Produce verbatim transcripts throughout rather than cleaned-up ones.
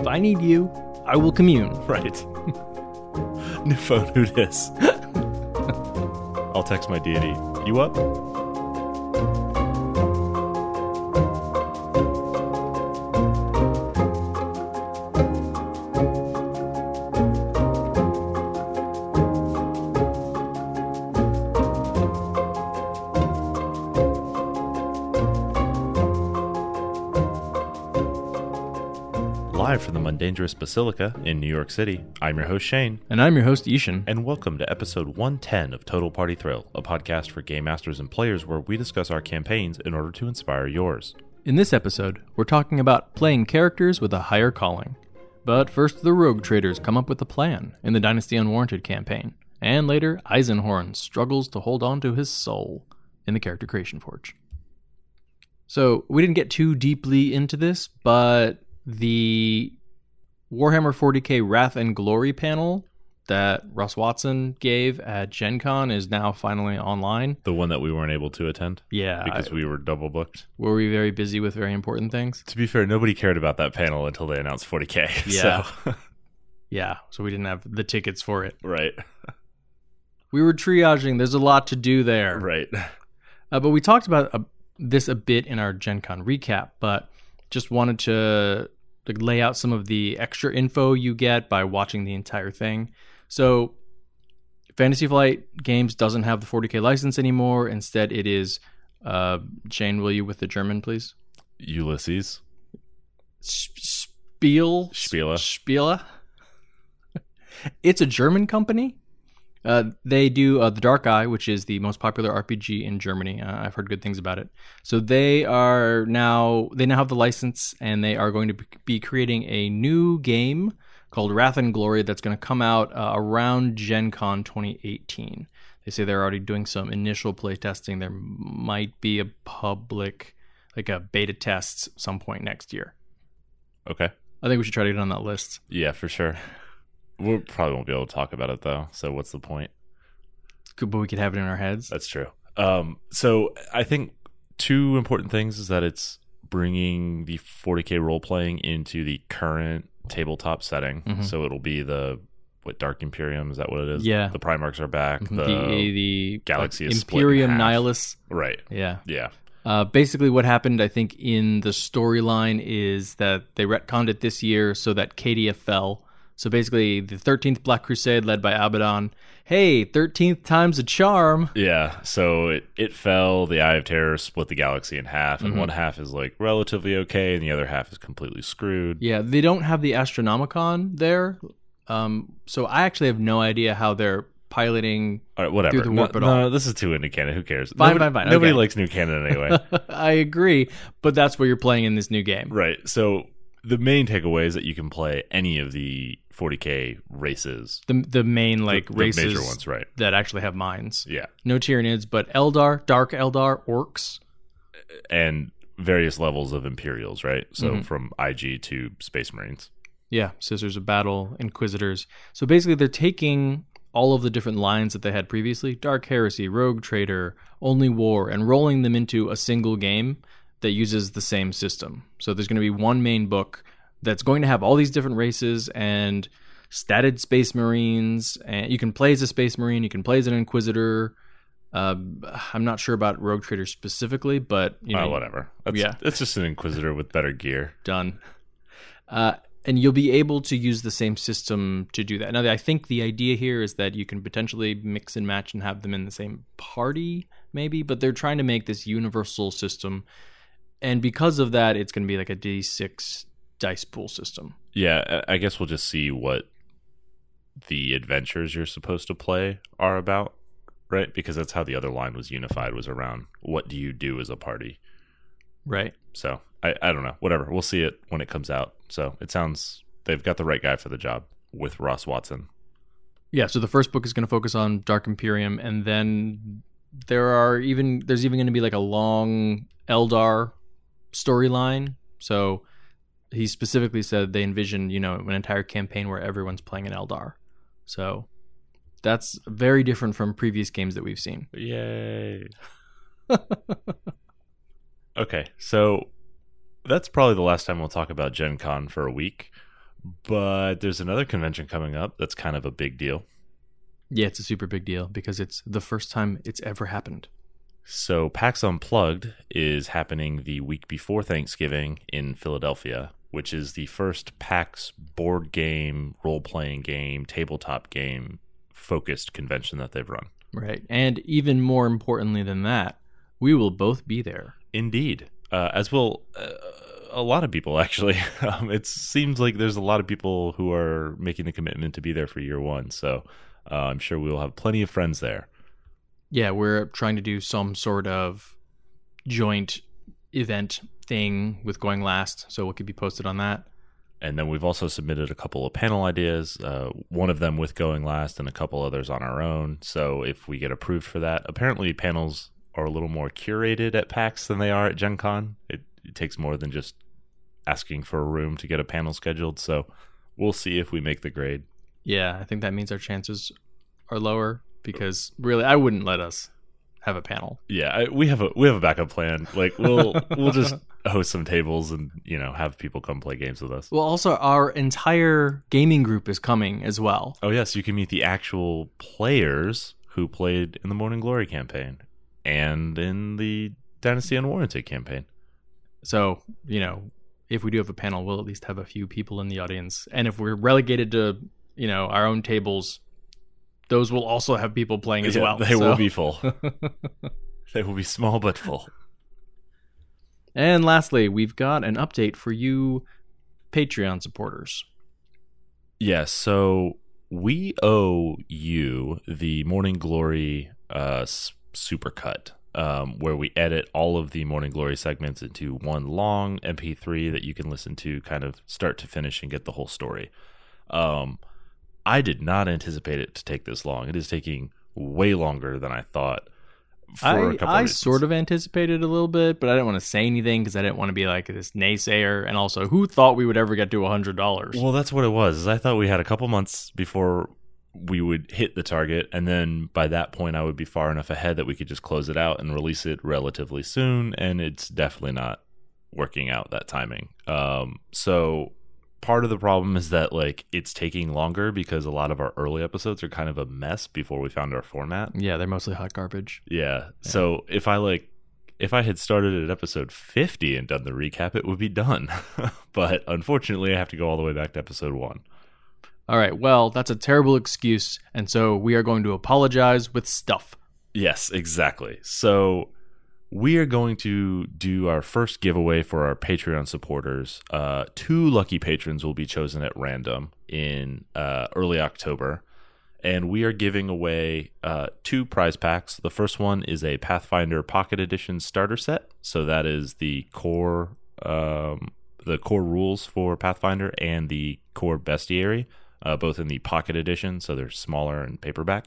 if I need you, I will commune. Right. New phone, who dis? I'll text my deity. You up? Live from the Mundangerous Basilica in New York City, I'm your host Shane. And I'm your host Ishan. And welcome to episode one ten of Total Party Thrill, a podcast for game masters and players where we discuss our campaigns in order to inspire yours. In this episode, we're talking about playing characters with a higher calling. But first, the rogue traders come up with a plan in the Dynasty Unwarranted campaign. And later, Eisenhorn struggles to hold on to his soul in the Character Creation Forge. So, we didn't get too deeply into this, but the Warhammer forty K Wrath and Glory panel that Russ Watson gave at Gen Con is now finally online. The one that we weren't able to attend? Yeah. Because I, we were double booked? Were we very busy with very important things? To be fair, nobody cared about that panel until they announced forty K. Yeah. So. Yeah, so we didn't have the tickets for it. Right. We were triaging. There's a lot to do there. Right. Uh, but we talked about uh, this a bit in our Gen Con recap, but just wanted to like, lay out some of the extra info you get by watching the entire thing. So Fantasy Flight Games doesn't have the forty K license anymore. Instead, it is, uh, Shane, will you with the German, please? Ulysses. Spiel? Spiele. Spiele. It's a German company. Uh, they do uh, The Dark Eye, which is the most popular R P G in Germany. Uh, I've heard good things about it. So they are now they now have the license, and they are going to be creating a new game called Wrath and Glory that's going to come out uh, around Gen Con twenty eighteen. They say they're already doing some initial play testing. There might be a public, like a beta test some point next year. Okay. I think we should try to get on that list. Yeah, for sure. We probably won't be able to talk about it, though. So what's the point? But we could have it in our heads. That's true. Um, so I think two important things is that it's bringing the forty K role-playing into the current tabletop setting. Mm-hmm. So it'll be the, what, Dark Imperium? Is that what it is? Yeah. The Primarchs are back. Mm-hmm. The, the, the Galaxy like, is Imperium split in half. Nihilus. Right. Yeah. Yeah. Uh, basically what happened, I think, in the storyline is that they retconned it this year so that Cadia fell. So basically, the thirteenth Black Crusade led by Abaddon. Hey, thirteenth time's a charm. Yeah, so it, it fell, the Eye of Terror split the galaxy in half, and mm-hmm. one half is like relatively okay, and the other half is completely screwed. Yeah, they don't have the Astronomicon there. Um, so I actually have no idea how they're piloting all right, whatever. through the warp no, at all. No, this is too into canon. Who cares? Fine, nobody, fine, fine. Nobody okay. likes new canon anyway. I agree, but that's what you're playing in this new game. Right, so the main takeaway is that you can play any of the forty K races. The the main like the, races the major ones, right? That actually have minds. Yeah. No Tyranids, but Eldar, Dark Eldar, Orcs. And various levels of Imperials, right? So mm-hmm. from I G to Space Marines. Yeah, Scissors of Battle, Inquisitors. So basically they're taking all of the different lines that they had previously, Dark Heresy, Rogue Trader, Only War, and rolling them into a single game that uses the same system. So there's going to be one main book that's going to have all these different races and statted Space Marines, and you can play as a Space Marine, you can play as an Inquisitor. Uh, I'm not sure about Rogue Trader specifically, but you know, uh, whatever. That's, yeah, it's just an Inquisitor with better gear. Done. Uh, and you'll be able to use the same system to do that. Now, I think the idea here is that you can potentially mix and match and have them in the same party, maybe, but they're trying to make this universal system. And because of that, it's going to be like a D six dice pool system. Yeah, I guess we'll just see what the adventures you're supposed to play are about, right? Because that's how the other line was unified, was around what do you do as a party. Right. So, I, I don't know. Whatever. We'll see it when it comes out. So, it sounds they've got the right guy for the job with Ross Watson. Yeah, so the first book is going to focus on Dark Imperium, and then there are even there's even going to be like a long Eldar storyline. So he specifically said they envision, you know, an entire campaign where everyone's playing an Eldar. So that's very different from previous games that we've seen. Yay. Okay, so that's probably the last time we'll talk about Gen Con for a week. But there's another convention coming up that's kind of a big deal. Yeah, it's a super big deal because it's the first time it's ever happened. So PAX Unplugged is happening the week before Thanksgiving in Philadelphia, which is the first PAX board game, role-playing game, tabletop game focused convention that they've run. Right. And even more importantly than that, we will both be there. Indeed. Uh, as will uh, a lot of people, actually. um, it seems like there's a lot of people who are making the commitment to be there for year one. So uh, I'm sure we'll have plenty of friends there. Yeah, we're trying to do some sort of joint event thing with Going Last, so it could be posted on that. And then we've also submitted a couple of panel ideas, uh, one of them with Going Last and a couple others on our own. So if we get approved for that, apparently panels are a little more curated at PAX than they are at Gen Con. It, it takes more than just asking for a room to get a panel scheduled. So we'll see if we make the grade. Yeah, I think that means our chances are lower because really I wouldn't let us have a panel. Yeah, I, we have a we have a backup plan. Like we'll we'll just host some tables and, you know, have people come play games with us. Well, also our entire gaming group is coming as well. Oh yes, you can meet the actual players who played in the Morning Glory campaign and in the Dynasty Unwarranted campaign. So, you know, if we do have a panel, we'll at least have a few people in the audience. And if we're relegated to, you know, our own tables, those will also have people playing as yeah, well. They so. will be full. They will be small but full. And lastly, we've got an update for you Patreon supporters. Yes, so we owe you the Morning Glory uh, supercut, um, where we edit all of the Morning Glory segments into one long M P three that you can listen to kind of start to finish and get the whole story. Um, I did not anticipate it to take this long. It is taking way longer than I thought. For I, a couple I of sort of anticipated a little bit, but I didn't want to say anything because I didn't want to be like this naysayer. And also, who thought we would ever get to one hundred dollars? Well, that's what it was. Is I thought we had a couple months before we would hit the target, and then by that point, I would be far enough ahead that we could just close it out and release it relatively soon. And it's definitely not working out that timing. Um, so part of the problem is that like it's taking longer because a lot of our early episodes are kind of a mess before we found our format. Yeah, they're mostly hot garbage. Yeah. Yeah. So if I like if I had started at episode fifty and done the recap, it would be done. But unfortunately, I have to go all the way back to episode one. All right. Well, that's a terrible excuse, and so we are going to apologize with stuff. Yes, exactly. So we are going to do our first giveaway for our Patreon supporters. Uh, two lucky patrons will be chosen at random in uh, early October. And we are giving away uh, two prize packs. The first one is a Pathfinder Pocket Edition starter set. So that is the core um, the core rules for Pathfinder and the core bestiary, uh, both in the Pocket Edition. So they're smaller and paperback.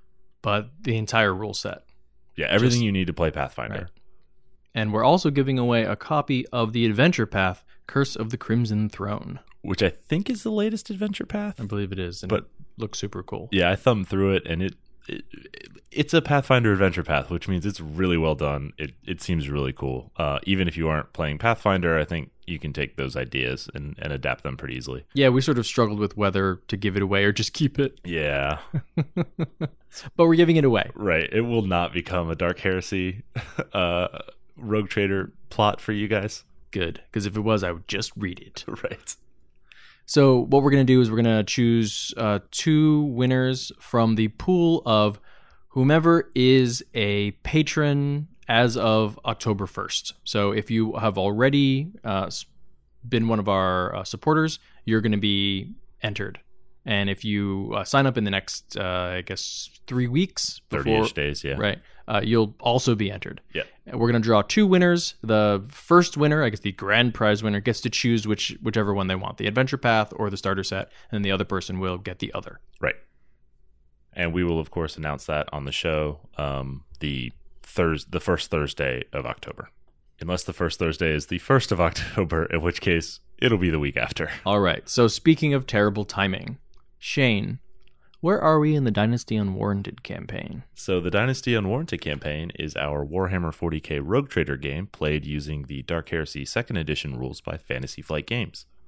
But the entire rule set. Yeah, everything Just, you need to play Pathfinder. Right. And we're also giving away a copy of the Adventure Path, Curse of the Crimson Throne. Which I think is the latest Adventure Path. I believe it is, and but, it looks super cool. Yeah, I thumbed through it, and it, it it's a Pathfinder Adventure Path, which means it's really well done. It it seems really cool. Uh, even if you aren't playing Pathfinder, I think you can take those ideas and, and adapt them pretty easily. Yeah, we sort of struggled with whether to give it away or just keep it. Yeah. But we're giving it away. Right. It will not become a Dark Heresy uh, Rogue Trader plot for you guys. Good, because if it was, I would just read it. Right. So what we're going to do is we're going to choose uh, two winners from the pool of whomever is a patron as of October first. So if you have already uh, been one of our uh, supporters, you're going to be entered. And if you uh, sign up in the next, uh, I guess, three weeks, thirty-ish days, yeah. Right, uh, you'll also be entered. Yeah. And we're going to draw two winners. The first winner, I guess the grand prize winner, gets to choose which whichever one they want, the Adventure Path or the starter set, and the other person will get the other. Right. And we will, of course, announce that on the show um, the Thurs the first Thursday of October. Unless the first Thursday is the first of October, in which case it'll be the week after. All right. So speaking of terrible timing, Shane, where are we in the Dynasty Unwarranted campaign? So the Dynasty Unwarranted campaign is our Warhammer forty K Rogue Trader game played using the Dark Heresy second Edition rules by Fantasy Flight Games.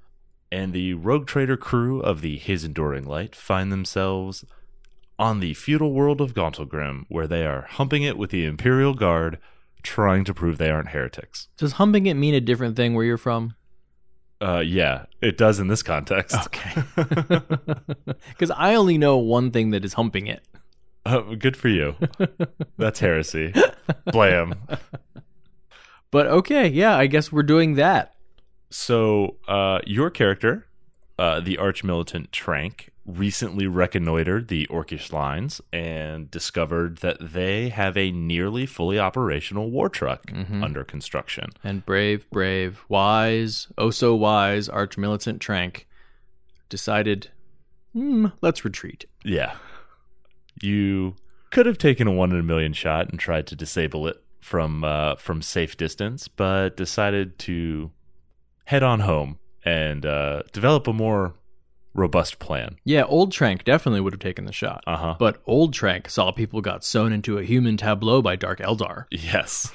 and the rogue trader crew of the His Enduring Light find themselves on the feudal world of Gauntlgrim, where they are humping it with the Imperial Guard, trying to prove they aren't heretics. Does humping it mean a different thing where you're from? Uh, yeah, it does in this context. Okay. Because I only know one thing that is humping it. Uh, good for you. That's heresy. Blam. But okay, yeah, I guess we're doing that. So, uh, your character, uh, the arch-militant Trank, recently reconnoitered the Orcish lines and discovered that they have a nearly fully operational war truck mm-hmm. under construction. And brave, brave, wise, oh so wise arch-militant Trank decided, hmm, let's retreat. Yeah. You could have taken a one in a million shot and tried to disable it from uh, from safe distance, but decided to head on home and uh, develop a more robust plan. Yeah, old Trank definitely would have taken the shot. Uh-huh. But old Trank saw people got sewn into a human tableau by Dark Eldar. Yes.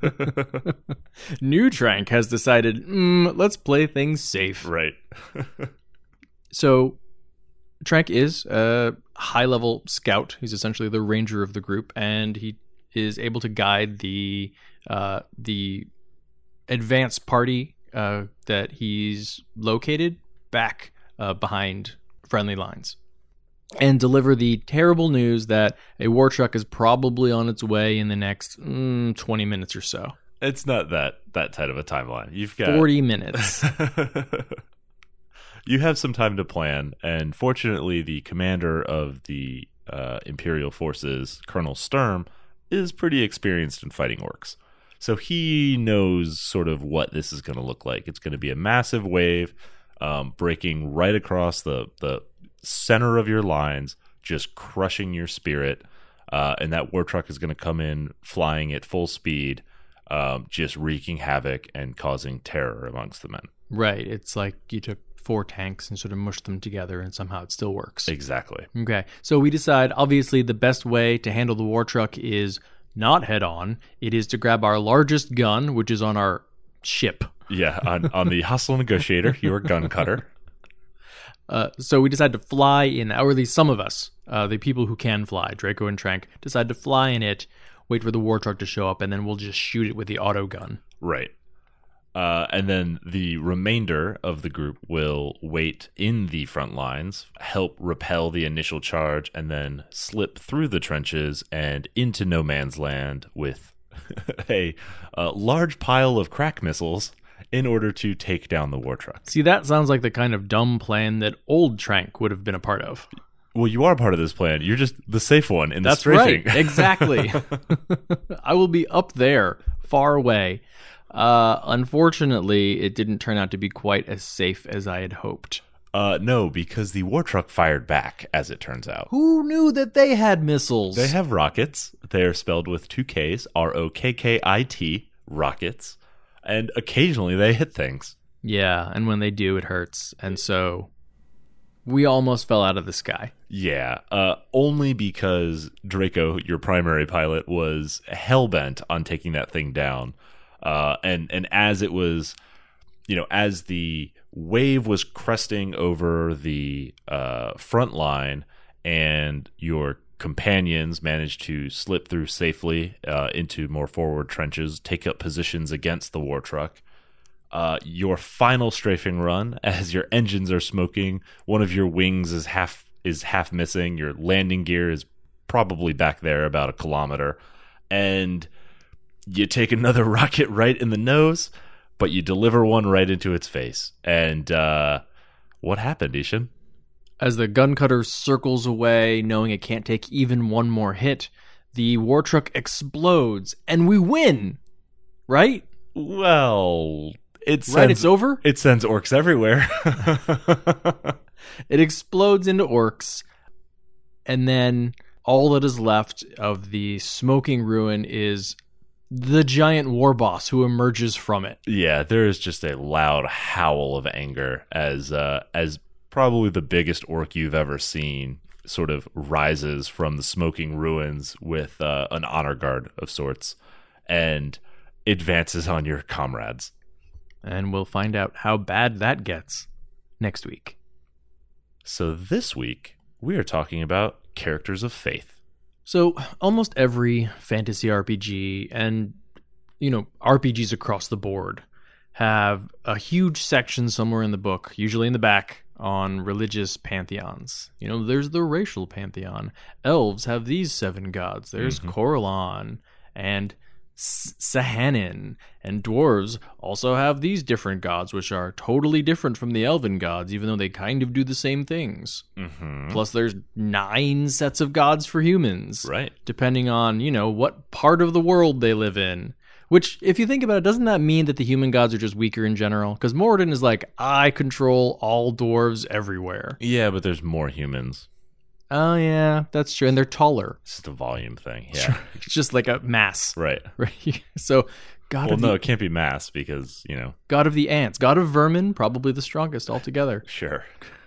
New Trank has decided, mm, let's play things safe. Right. So Trank is a high-level scout. He's essentially the ranger of the group, and he is able to guide the uh, the advance party uh, that he's located back uh, behind friendly lines, and deliver the terrible news that a war truck is probably on its way in the next mm, twenty minutes or so. It's not that that tight of a timeline. You've got forty minutes. You have some time to plan, and fortunately, the commander of the uh, Imperial forces, Colonel Sturm, is pretty experienced in fighting orcs. So he knows sort of what this is going to look like. It's going to be a massive wave um, breaking right across the, the center of your lines, just crushing your spirit. Uh, and that war truck is going to come in flying at full speed, um, just wreaking havoc and causing terror amongst the men. Right. It's like you took four tanks and sort of mushed them together, and somehow it still works. Exactly. Okay. So we decide, obviously, the best way to handle the war truck is not head on. It is to grab our largest gun, which is on our ship. Yeah, on, on the Hostile Negotiator, your gun cutter. Uh, so we decide to fly in, or at least some of us, uh, the people who can fly, Draco and Trank, decide to fly in it, wait for the war truck to show up, and then we'll just shoot it with the auto gun. Right. Uh, and then the remainder of the group will wait in the front lines, help repel the initial charge, and then slip through the trenches and into no man's land with a, a large pile of crack missiles in order to take down the war truck. See, that sounds like the kind of dumb plan that old Trank would have been a part of. Well, you are part of this plan. You're just the safe one in the That's strafing. Right, exactly. I will be up there, far away. Uh, unfortunately, it didn't turn out to be quite as safe as I had hoped. Uh, no, because the war truck fired back, as it turns out. Who knew that they had missiles? They have rockets. They are spelled with two Ks, R O K K I T, rockets. And occasionally they hit things. Yeah, and when they do, it hurts. And so we almost fell out of the sky. Yeah, uh, only because Draco, your primary pilot, was hell-bent on taking that thing down. Uh, and, and as it was, you know, as the wave was cresting over the uh, front line and your companions managed to slip through safely uh, into more forward trenches, take up positions against the war truck, uh, your final strafing run, as your engines are smoking, one of your wings is half is half missing, your landing gear is probably back there about a kilometer, and you take another rocket right in the nose, but you deliver one right into its face. And uh, what happened, Ishan? As the gun cutter circles away, knowing it can't take even one more hit, the war truck explodes, and we win, right? Well, it sends, right, it's over? It sends orcs everywhere. It explodes into orcs, and then all that is left of the smoking ruin is the giant war boss who emerges from it. Yeah, there is just a loud howl of anger as uh, as probably the biggest orc you've ever seen sort of rises from the smoking ruins with uh, an honor guard of sorts and advances on your comrades. And we'll find out how bad that gets next week. So this week, we are talking about characters of faith. So almost every fantasy R P G and, you know, R P Gs across the board have a huge section somewhere in the book, usually in the back, on religious pantheons. You know, there's the racial pantheon. Elves have these seven gods. There's mm-hmm. Corellon and S- Sahanin, and dwarves also have these different gods, which are totally different from the elven gods, even though they kind of do the same things. Mm-hmm. Plus, there's nine sets of gods for humans, right? Depending on, you know, what part of the world they live in. Which, if you think about it, doesn't that mean that the human gods are just weaker in general? Because Moradin is like, I control all dwarves everywhere. Yeah, but there's more humans. Oh, yeah, that's true. And they're taller. It's just a volume thing. Yeah. It's just like a mass. Right. Right. So, God well, of no, the... it can't be mass because, you know. God of the ants. God of vermin, probably the strongest altogether. Sure.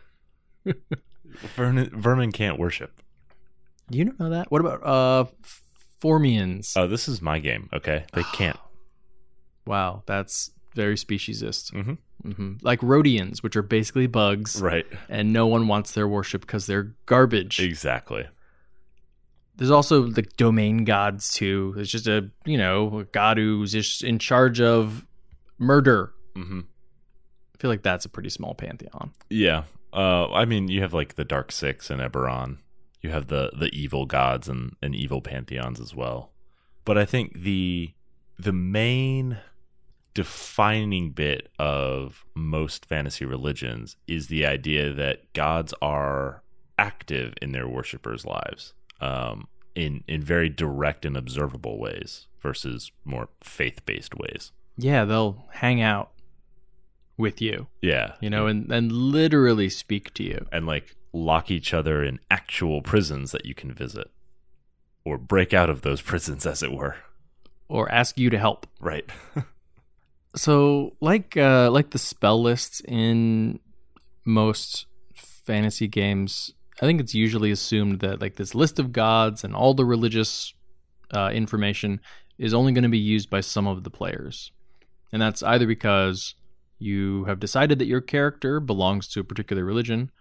Vermin, vermin can't worship. Do you know that? What about uh, Formians? Oh, this is my game, okay? They can't. Wow, that's very speciesist. Mm-hmm. Mm-hmm. Like Rhodians, which are basically bugs. Right. And no one wants their worship because they're garbage. Exactly. There's also the domain gods, too. There's just a, you know, a god who's just in charge of murder. Mm-hmm. I feel like that's a pretty small pantheon. Yeah. Uh, I mean, you have like the Dark Six and Eberron. You have the, the evil gods and, and evil pantheons as well. But I think the the main defining bit of most fantasy religions is the idea that gods are active in their worshippers' lives um, in in very direct and observable ways versus more faith-based ways. Yeah, they'll hang out with you. Yeah. You know, and, and literally speak to you. And like lock each other in actual prisons that you can visit. Or break out of those prisons, as it were. Or ask you to help. Right. So, like uh, like the spell lists in most fantasy games, I think it's usually assumed that like this list of gods and all the religious uh, information is only going to be used by some of the players. And that's either because you have decided that your character belongs to a particular religion,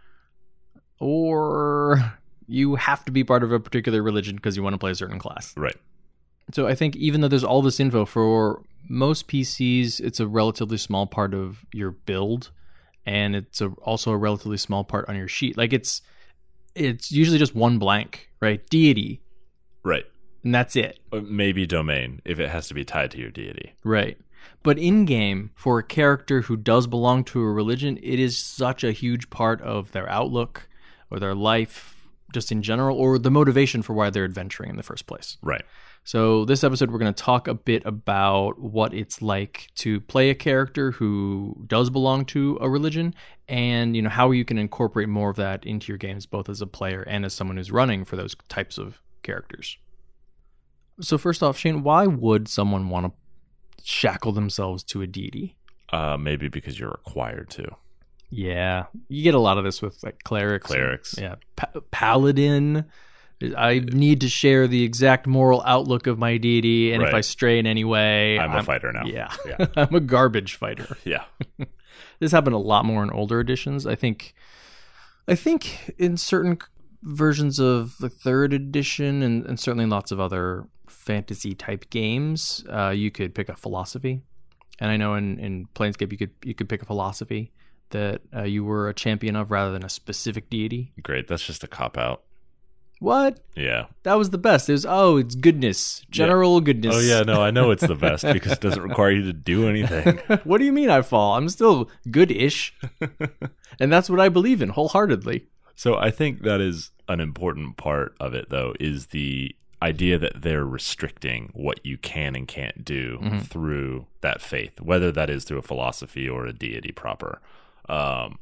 or you have to be part of a particular religion because you want to play a certain class. Right. So I think even though there's all this info, for most P Cs, it's a relatively small part of your build, and it's a, also a relatively small part on your sheet. Like it's it's usually just one blank, right? Deity. Right. And that's it. Maybe domain, if it has to be tied to your deity. Right. But in-game, for a character who does belong to a religion, it is such a huge part of their outlook or their life just in general, or the motivation for why they're adventuring in the first place. Right. So this episode, we're going to talk a bit about what it's like to play a character who does belong to a religion, and you know how you can incorporate more of that into your games, both as a player and as someone who's running for those types of characters. So first off, Shane, why would someone want to shackle themselves to a deity? Uh, maybe because you're required to. Yeah, you get a lot of this with like clerics. Clerics. And, yeah, pa- paladin. I need to share the exact moral outlook of my deity, and right. if I stray in any way... I'm, I'm a fighter now. Yeah, yeah. I'm a garbage fighter. Yeah. This happened a lot more in older editions. I think I think in certain versions of the third edition, and, and certainly in lots of other fantasy-type games, uh, you could pick a philosophy. And I know in, in Planescape, you could you could pick a philosophy that uh, you were a champion of rather than a specific deity. Great. That's just a cop-out. What? Yeah. That was the best. It was, oh, it's goodness. General yeah. goodness. Oh, yeah. No, I know it's the best because it doesn't require you to do anything. What do you mean I fall? I'm still good-ish. And that's what I believe in wholeheartedly. So I think that is an important part of it, though, is the idea that they're restricting what you can and can't do mm-hmm. through that faith, whether that is through a philosophy or a deity proper. Um,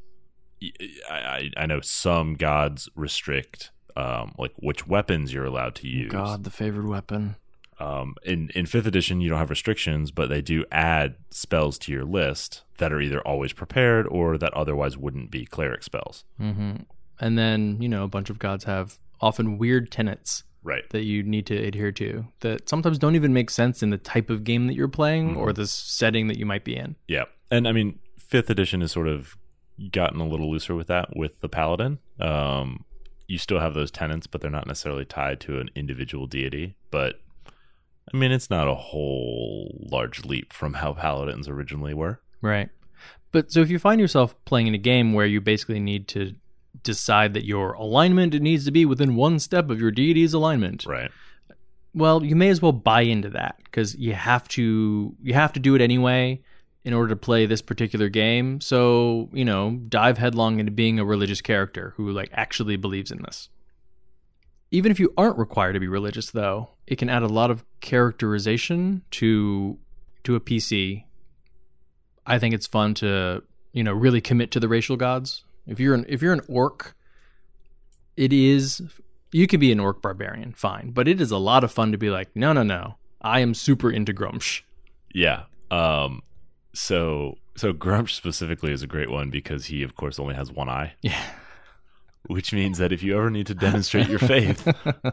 I, I know some gods restrict... Um, like which weapons you're allowed to use. God, the favorite weapon. Um, in in fifth edition, you don't have restrictions, but they do add spells to your list that are either always prepared or that otherwise wouldn't be cleric spells. Mm-hmm. And then, you know, a bunch of gods have often weird tenets right. that you need to adhere to that sometimes don't even make sense in the type of game that you're playing mm-hmm. or the setting that you might be in. Yeah. And I mean, fifth edition is sort of gotten a little looser with that with the Paladin. Um, you still have those tenets, but they're not necessarily tied to an individual deity. But I mean, it's not a whole large leap from how Paladins originally were. Right. But so if you find yourself playing in a game where you basically need to decide that your alignment needs to be within one step of your deity's alignment. Right. Well, you may as well buy into that because you have to you have to do it anyway in order to play this particular game. So, you know, dive headlong into being a religious character who like actually believes in this. Even if you aren't required to be religious, though, it can add a lot of characterization to to a P C. I think it's fun to, you know, really commit to the racial gods. If you're an if you're an orc, it is you can be an orc barbarian, fine, but it is a lot of fun to be like, no, no, no, I am super into Grumsh. Yeah. Um. So so Grumsh specifically is a great one because he, of course, only has one eye. Yeah. Which means that if you ever need to demonstrate your faith,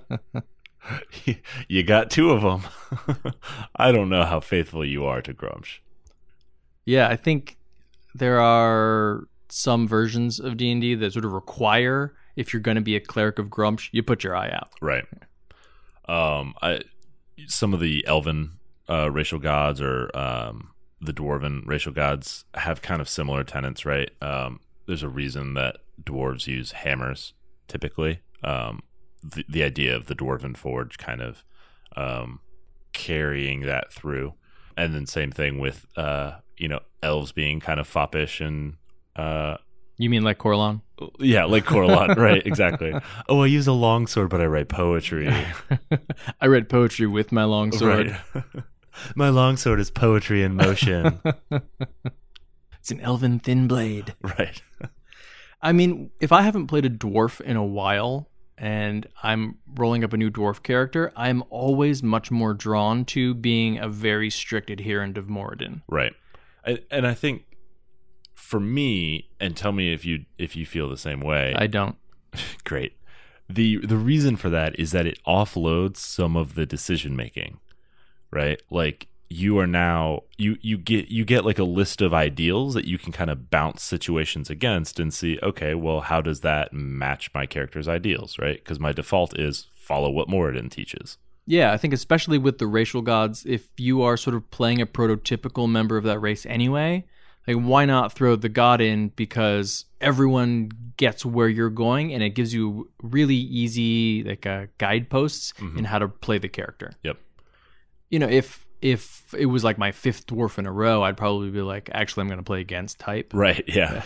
you got two of them. I don't know how faithful you are to Grumsh. Yeah, I think there are some versions of D and D that sort of require, if you're going to be a cleric of Grumsh, you put your eye out. Right. Um, I, some of the elven uh, racial gods or um, the dwarven racial gods have kind of similar tenets, right? Um, there's a reason that dwarves use hammers typically. Um, the, the idea of the dwarven forge kind of um, carrying that through. And then same thing with, uh, you know, elves being kind of foppish and... Uh, you mean like Corlon? Yeah, like Corlon, right, exactly. Oh, I use a longsword, but I write poetry. I read poetry with my longsword. Right. My longsword is poetry in motion. It's an elven thin blade. Right. I mean, if I haven't played a dwarf in a while and I'm rolling up a new dwarf character, I'm always much more drawn to being a very strict adherent of Moradin. Right. I, and I think for me, and tell me if you if you feel the same way. I don't. Great. The the reason for that is that it offloads some of the decision making, right? Like you are now you you get you get like a list of ideals that you can kind of bounce situations against and see, okay, well, how does that match my character's ideals, right? Because my default is follow what Moradin teaches. Yeah, I think especially with the racial gods, if you are sort of playing a prototypical member of that race anyway, like why not throw the god in, because everyone gets where you're going and it gives you really easy like uh, guideposts mm-hmm. in how to play the character. Yep. You know, if if it was like my fifth dwarf in a row, I'd probably be like, actually, I'm going to play against type. Right, yeah.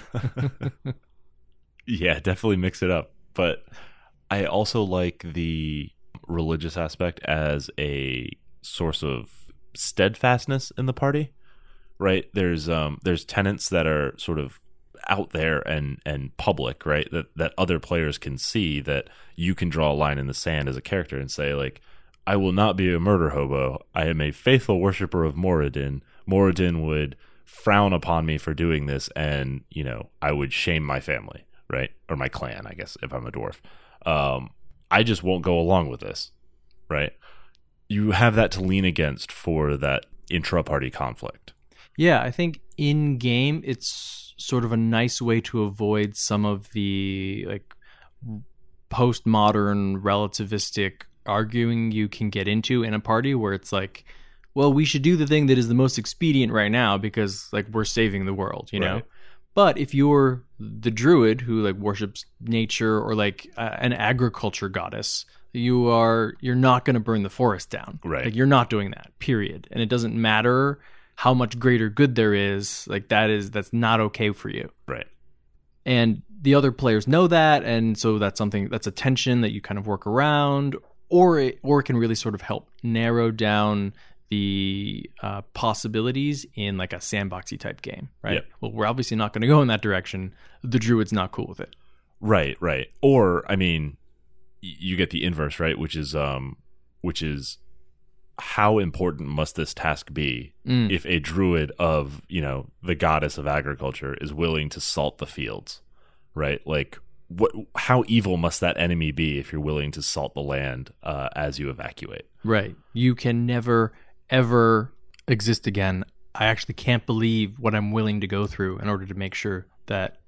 Yeah, definitely mix it up. But I also like the religious aspect as a source of steadfastness in the party, right? There's um there's tenets that are sort of out there and and public, right? That that other players can see, that you can draw a line in the sand as a character and say, like, I will not be a murder hobo. I am a faithful worshiper of Moradin. Moradin would frown upon me for doing this, and, you know, I would shame my family, right? Or my clan, I guess, if I'm a dwarf. Um, I just won't go along with this, right? You have that to lean against for that intra-party conflict. Yeah, I think in-game, it's sort of a nice way to avoid some of the, like, postmodern relativistic arguing you can get into in a party where it's like, well, we should do the thing that is the most expedient right now because like we're saving the world, you know? Right. But if you're the druid who like worships nature or like uh, an agriculture goddess, you are, you're not going to burn the forest down. Right. Like you're not doing that, period. And it doesn't matter how much greater good there is, like that is, that's not okay for you. Right. And the other players know that. And so that's something, that's a tension that you kind of work around. Or it, or it can really sort of help narrow down the uh, possibilities in like a sandboxy type game, right? Yep. Well, we're obviously not going to go in that direction. The druid's not cool with it. Right, right. Or, I mean, you get the inverse, right? Which is, um, which is how important must this task be mm. if a druid of, you know, the goddess of agriculture is willing to salt the fields, right? Like, what? How evil must that enemy be if you're willing to salt the land uh, as you evacuate? Right. You can never, ever exist again. I actually can't believe what I'm willing to go through in order to make sure that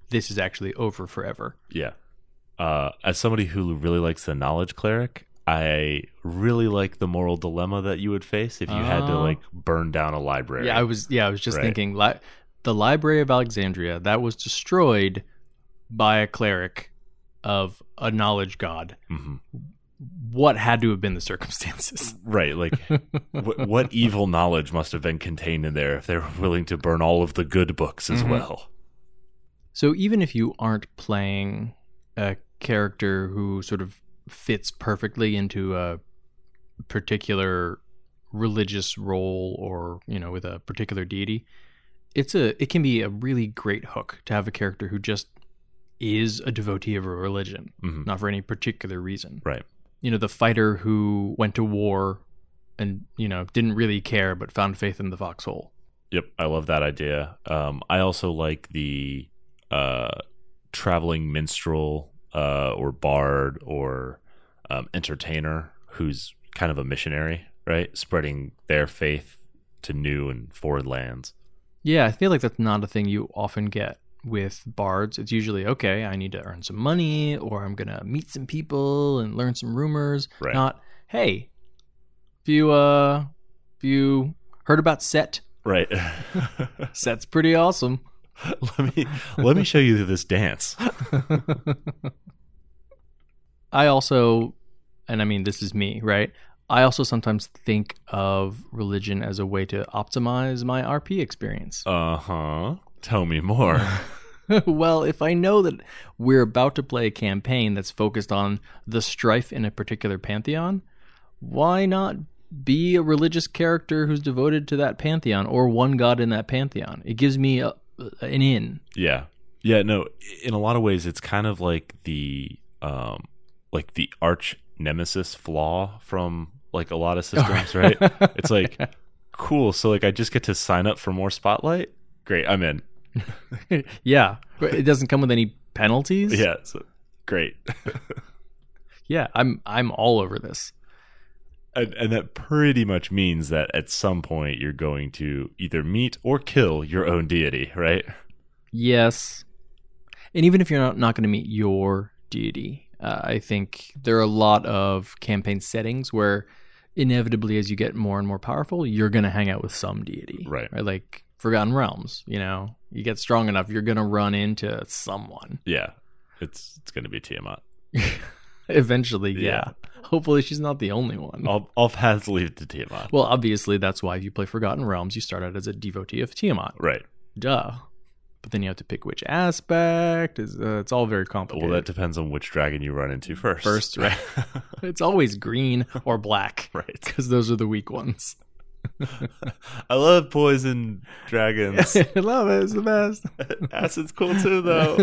this is actually over forever. Yeah. Uh, as somebody who really likes the knowledge cleric, I really like the moral dilemma that you would face if you uh, had to like burn down a library. Yeah, I was. Yeah, I was just right? thinking li- the Library of Alexandria that was destroyed by a cleric of a knowledge god. Mm-hmm. What had to have been the circumstances? Right. Like, what, what evil knowledge must have been contained in there if they were willing to burn all of the good books as mm-hmm. well? So even if you aren't playing a character who sort of fits perfectly into a particular religious role or, you know, with a particular deity, it's a it can be a really great hook to have a character who just is a devotee of a religion, mm-hmm. not for any particular reason. Right. You know, the fighter who went to war and, you know, didn't really care but found faith in the foxhole. Yep, I love that idea. Um, I also like the uh, traveling minstrel uh, or bard or um, entertainer who's kind of a missionary, right? Spreading their faith to new and foreign lands. Yeah, I feel like that's not a thing you often get with bards. It's usually, okay, I need to earn some money, or I'm going to meet some people and learn some rumors. Right. Not, hey, if you, uh, if you heard about Set. Right. Set's pretty awesome. Let me, let me show you this dance. I also, and I mean, this is me, right? I also sometimes think of religion as a way to optimize my R P experience. Uh-huh. Tell me more. Well, if I know that we're about to play a campaign that's focused on the strife in a particular pantheon, why not be a religious character who's devoted to that pantheon or one god in that pantheon? It gives me a, an in. Yeah. Yeah, no, in a lot of ways it's kind of like the um like the arch nemesis flaw from like a lot of systems, right? It's like, cool, so like I just get to sign up for more Spotlight? Great, I'm in. Yeah, it doesn't come with any penalties. Yeah, so, great. Yeah, I'm I'm all over this. And, and that pretty much means that at some point you're going to either meet or kill your own deity, right? Yes. And even if you're not, not going to meet your deity, uh, I think there are a lot of campaign settings where inevitably as you get more and more powerful, you're going to hang out with some deity. Right. Right. Like Forgotten Realms, you know, you get strong enough, you're going to run into someone. Yeah. It's it's going to be Tiamat. Eventually, yeah. Yeah. Hopefully she's not the only one. All, all paths lead to Tiamat. Well, obviously that's why if you play Forgotten Realms, you start out as a devotee of Tiamat. Right. Duh. But then you have to pick which aspect. It's, uh, it's all very complicated. Well, that depends on which dragon you run into first. First, right. It's always green or black. Right. Because those are the weak ones. I love poison dragons. I love it. It's the best. Acid's cool too, though.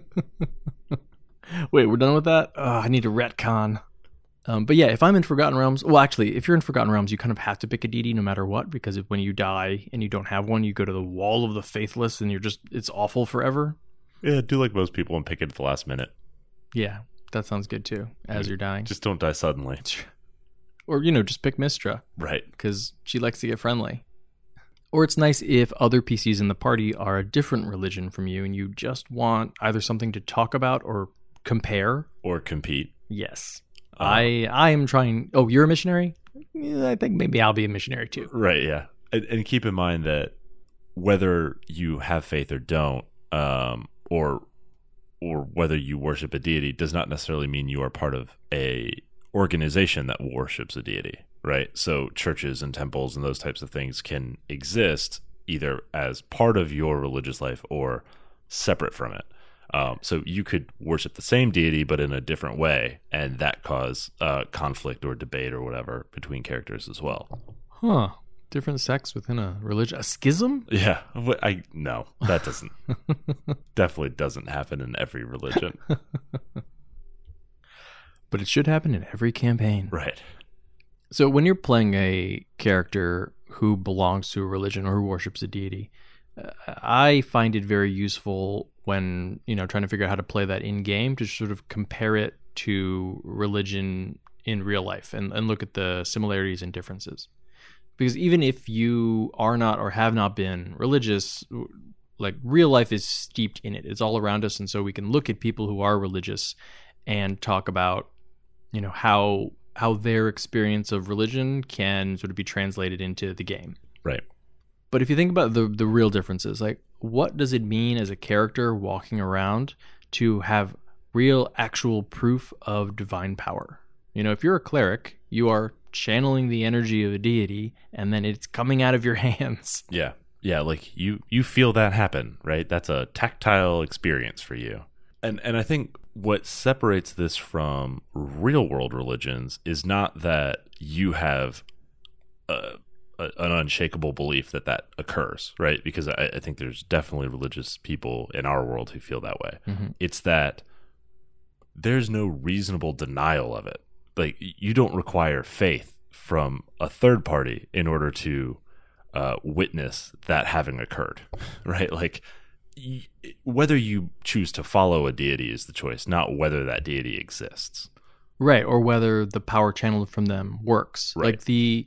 Wait, we're done with that? Oh, I need to retcon. Um, but yeah, if I'm in Forgotten Realms, well, actually, if you're in Forgotten Realms, you kind of have to pick a deity no matter what, because if, when you die and you don't have one, you go to the Wall of the Faithless and you're just, it's awful forever. Yeah, do like most people and pick it at the last minute. Yeah, that sounds good too, as you're dying. Just don't die suddenly. Or, you know, just pick Mistra. Right. Because she likes to get friendly. Or it's nice if other P Cs in the party are a different religion from you and you just want either something to talk about or compare. Or compete. Yes. Uh, I I am trying... Oh, you're a missionary? Yeah, I think maybe I'll be a missionary too. Right, yeah. And, and keep in mind that whether you have faith or don't, um, or or whether you worship a deity does not necessarily mean you are part of a organization that worships a deity, right? So churches and temples and those types of things can exist either as part of your religious life or separate from it. Um, so you could worship the same deity but in a different way, and that cause uh, conflict or debate or whatever between characters as well. Huh. Different sects within a religion. A schism? Yeah. I no, that doesn't definitely doesn't happen in every religion. But it should happen in every campaign. Right. So when you're playing a character who belongs to a religion or who worships a deity, uh, I find it very useful when, you know, trying to figure out how to play that in game to sort of compare it to religion in real life and, and look at the similarities and differences. Because even if you are not or have not been religious, like real life is steeped in it. It's all around us, and so we can look at people who are religious and talk about, you know, how how their experience of religion can sort of be translated into the game. Right. But if you think about the the real differences, like what does it mean as a character walking around to have real actual proof of divine power? You know, if you're a cleric, you are channeling the energy of a deity and then it's coming out of your hands. Yeah. Yeah, like you you feel that happen, right? That's a tactile experience for you. And and I think what separates this from real world religions is not that you have a, a, an unshakable belief that that occurs, right? Because I, I think there's definitely religious people in our world who feel that way. Mm-hmm. It's that there's no reasonable denial of it. Like you don't require faith from a third party in order to uh, witness that having occurred, right? Like y- whether you choose to follow a deity is the choice, not whether that deity exists. Right, or whether the power channeled from them works. Right. Like the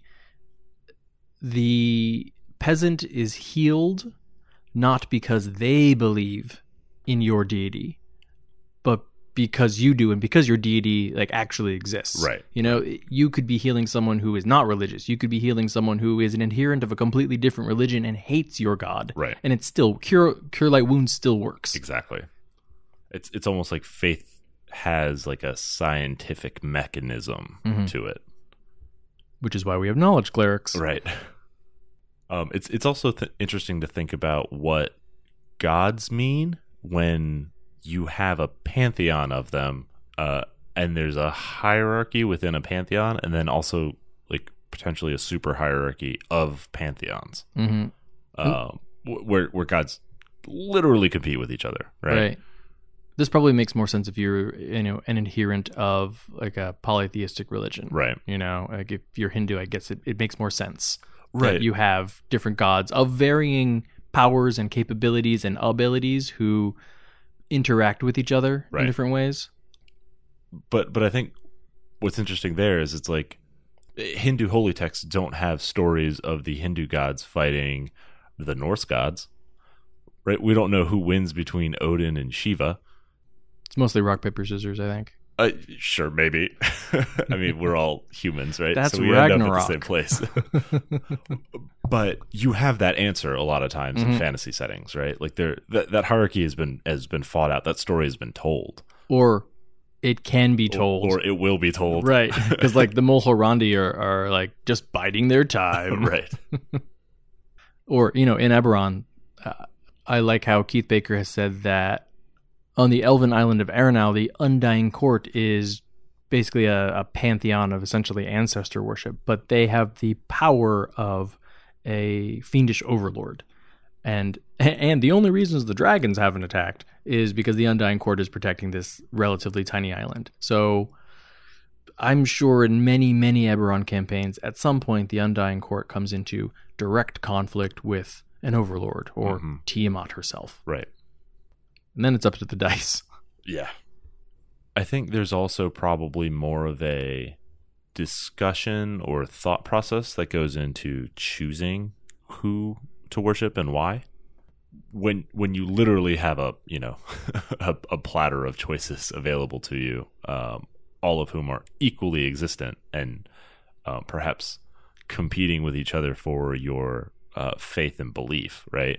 the peasant is healed not because they believe in your deity, but because you do and because your deity like actually exists. Right. You know, you could be healing someone who is not religious. You could be healing someone who is an adherent of a completely different religion and hates your god. Right. And it's still cure cure light wounds still works. Exactly. It's it's almost like faith has like a scientific mechanism Mhm. to it. Which is why we have knowledge clerics. Right. Um, it's it's also th- interesting to think about what gods mean when you have a pantheon of them, uh, and there's a hierarchy within a pantheon, and then also like potentially a super hierarchy of pantheons, Mm-hmm. um, wh- where where gods literally compete with each other. Right. Right. This probably makes more sense if you're, you know, an adherent of like a polytheistic religion. Right. You know, like if you're Hindu, I guess it, it makes more sense. Right. That you have different gods of varying powers and capabilities and abilities who interact with each other Right. in different ways. But but I think what's interesting there is it's like Hindu holy texts don't have stories of the Hindu gods fighting the Norse gods. Right? We don't know who wins between Odin and Shiva. It's mostly rock, paper, scissors, I think. Uh, sure, maybe. I mean, we're all humans, right? That's so we Ragnarok. end up at the same place. But you have that answer a lot of times Mhm. in fantasy settings, right? Like there, that, that hierarchy has been has been fought out. That story has been told, Or it can be told. or, or it will be told, Right. Because like the Mulhorandi are, are like just biding their time. right? Or, you know, in Eberron, uh, I like how Keith Baker has said that on the elven island of Arenal, the Undying Court is basically a, a pantheon of essentially ancestor worship, but they have the power of a fiendish overlord. And and the only reasons the dragons haven't attacked is because the Undying Court is protecting this relatively tiny island. So I'm sure in many, many Eberron campaigns, at some point, the Undying Court comes into direct conflict with an overlord or Mhm. Tiamat herself. Right. And then it's up to the dice. Yeah. I think there's also probably more of a discussion or thought process that goes into choosing who to worship and why. When when you literally have a, you know, a, a platter of choices available to you, um, all of whom are equally existent and uh, perhaps competing with each other for your uh, faith and belief, right?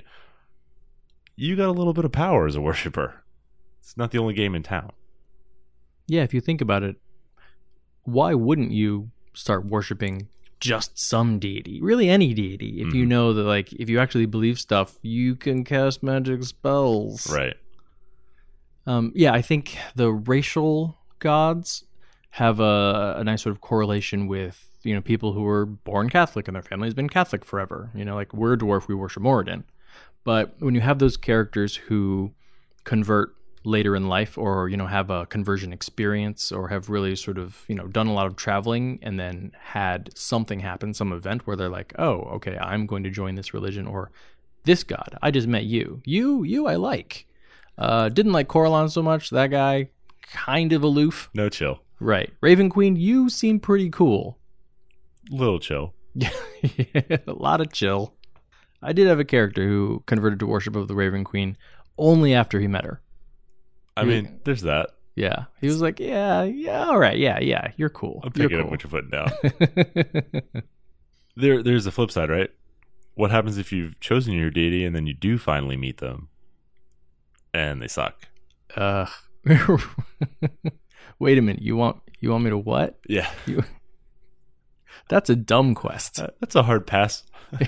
You got a little bit of power as a worshiper. It's not the only game in town. Yeah, if you think about it, why wouldn't you start worshiping just some deity? Really any deity. If you Mhm. know that, like, if you actually believe stuff, you can cast magic spells. Right. Um, yeah, I think the racial gods have a, a nice sort of correlation with, you know, people who were born Catholic and their family has been Catholic forever. You know, like we're a dwarf, we worship Moradin. But when you have those characters who convert later in life or, you know, have a conversion experience or have really sort of, you know, done a lot of traveling and then had something happen, some event where they're like, oh, okay, I'm going to join this religion or this god. I just met you. You, you I like. Uh, didn't like Coralon so much. That guy, kind of aloof. No chill. Right. Raven Queen, you seem pretty cool. Little chill. Yeah, a lot of chill. I did have a character who converted to worship of the Raven Queen only after he met her. I mean, there's that. Yeah. He was like, yeah, yeah, all right, yeah, yeah, you're cool. I'm you're picking cool. up what you're putting down. there, There's the flip side, right? What happens if you've chosen your deity and then you do finally meet them and they suck? Uh, wait a minute. You want you want me to what? Yeah. You, that's a dumb quest. Uh, that's a hard pass.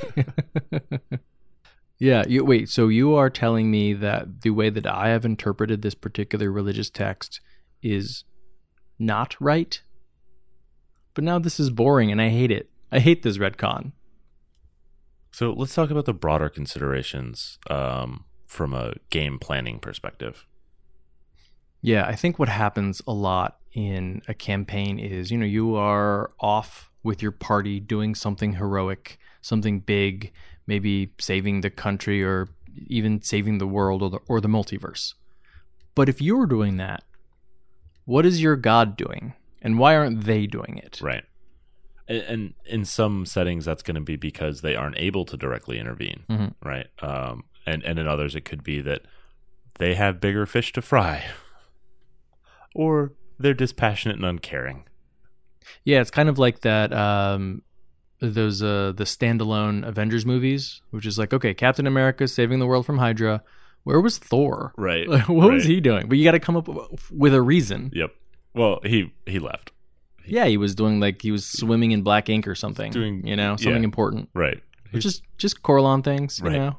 Yeah. You, wait, so you are telling me that the way that I have interpreted this particular religious text is not right? But now this is boring and I hate it. I hate this retcon. So let's talk about the broader considerations um, from a game planning perspective. Yeah, I think what happens a lot in a campaign is, you know, you are off with your party doing something heroic, something big, maybe saving the country or even saving the world or the, or the multiverse. But if you're doing that, what is your god doing? And why aren't they doing it? Right. And in some settings, that's going to be because they aren't able to directly intervene, mm-hmm. right? Um, and, and in others, it could be that they have bigger fish to fry. Or they're dispassionate and uncaring. Yeah, it's kind of like that, um, those uh, the standalone Avengers movies, which is like, okay, Captain America saving the world from Hydra. Where was Thor? Right. What right. was he doing? But you got to come up with a reason. Yep. Well, he, he left. Yeah, he was doing like he was swimming in black ink or something. Doing, you know, something yeah, important. Right. Just just Corellon things, you right. know.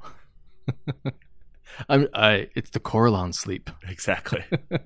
I'm I it's the Corellon sleep. Exactly.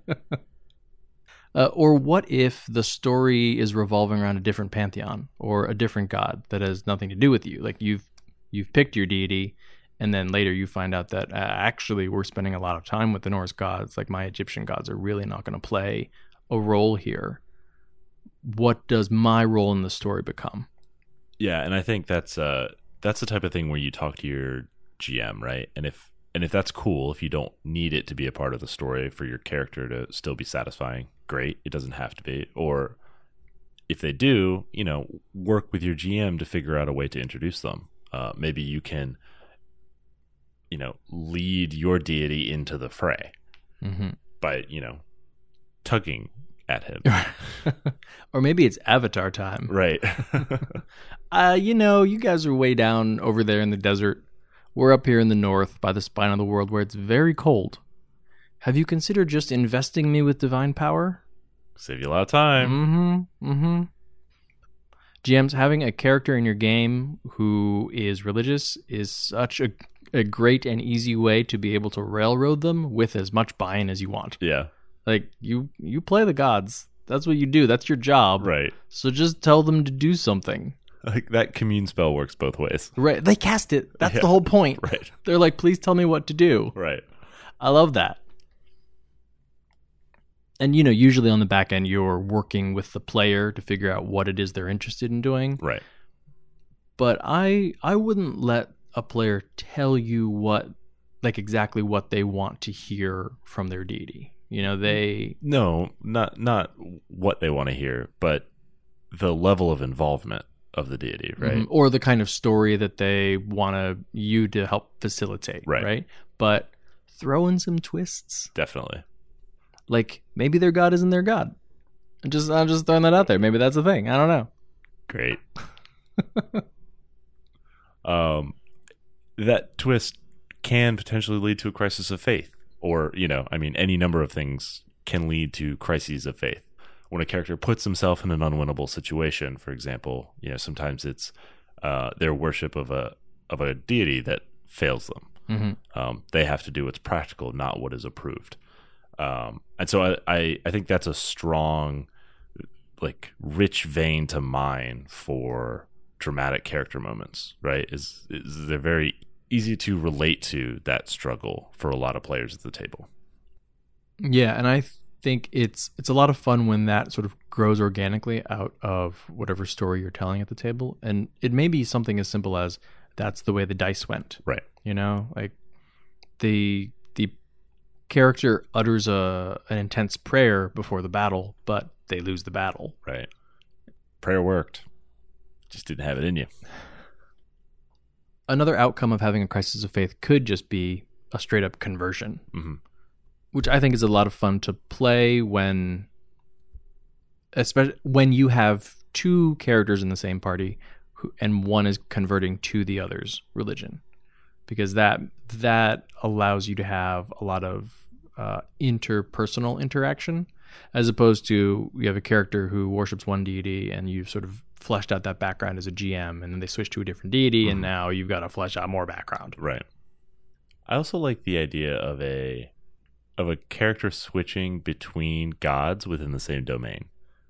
uh, or what if the story is revolving around a different pantheon or a different god that has nothing to do with you? Like you've you've picked your deity, and then later you find out that uh, actually we're spending a lot of time with the Norse gods. Like my Egyptian gods are really not going to play a role here. What does my role in the story become? Yeah, and I think that's uh that's the type of thing where you talk to your G M, right? And if and if that's cool, if you don't need it to be a part of the story for your character to still be satisfying, great. It doesn't have to be. Or if they do, you know, work with your G M to figure out a way to introduce them. Uh, maybe you can, you know, lead your deity into the fray mm-hmm. by, you know, tugging at him. Or maybe it's Avatar time. Right. uh, you know, you guys are way down over there in the desert. We're up here in the north by the spine of the world where it's very cold. Have you considered just investing me with divine power? Save you a lot of time. Mm-hmm. Mm-hmm. G Ms, having a character in your game who is religious is such a, a great and easy way to be able to railroad them with as much buy-in as you want. Yeah. Like, you, you play the gods. That's what you do. That's your job. Right. So just tell them to do something. Like that commune spell works both ways. Right. They cast it. That's yeah. the whole point. Right. They're like, please tell me what to do. Right. I love that. And, you know, usually on the back end, you're working with the player to figure out what it is they're interested in doing. Right. But I I wouldn't let a player tell you what, like exactly what they want to hear from their deity. You know, they... No, not not what they want to hear, but the level of involvement of the deity, right? Mm-hmm. Or the kind of story that they want to you to help facilitate, right. right? But throw in some twists. Definitely. Like, maybe their god isn't their god. I'm just, I'm just throwing that out there. Maybe that's a thing. I don't know. Great. um, that twist can potentially lead to a crisis of faith. Or, you know, I mean, any number of things can lead to crises of faith. When a character puts himself in an unwinnable situation, for example, you know, sometimes it's uh, their worship of a of a deity that fails them. Mm-hmm. Um, they have to do what's practical, not what is approved. Um, and so I, I, I think that's a strong, like, rich vein to mine for dramatic character moments, right? Is, is they're very easy to relate to that struggle for a lot of players at the table. Yeah, and I think it's it's a lot of fun when that sort of grows organically out of whatever story you're telling at the table. And it may be something as simple as that's the way the dice went. Right. You know, like the the character utters a an intense prayer before the battle, but they lose the battle. Right. Prayer worked. Just didn't have it in you. another outcome of having a crisis of faith could just be a straight up conversion, mm-hmm. which I think is a lot of fun to play when, especially when you have two characters in the same party who, and one is converting to the other's religion, because that that allows you to have a lot of uh, interpersonal interaction, as opposed to you have a character who worships one deity and you've sort of fleshed out that background as a G M, and then they switch to a different deity, mm-hmm. and now you've got to flesh out more background. Right. I also like the idea of a of a character switching between gods within the same domain.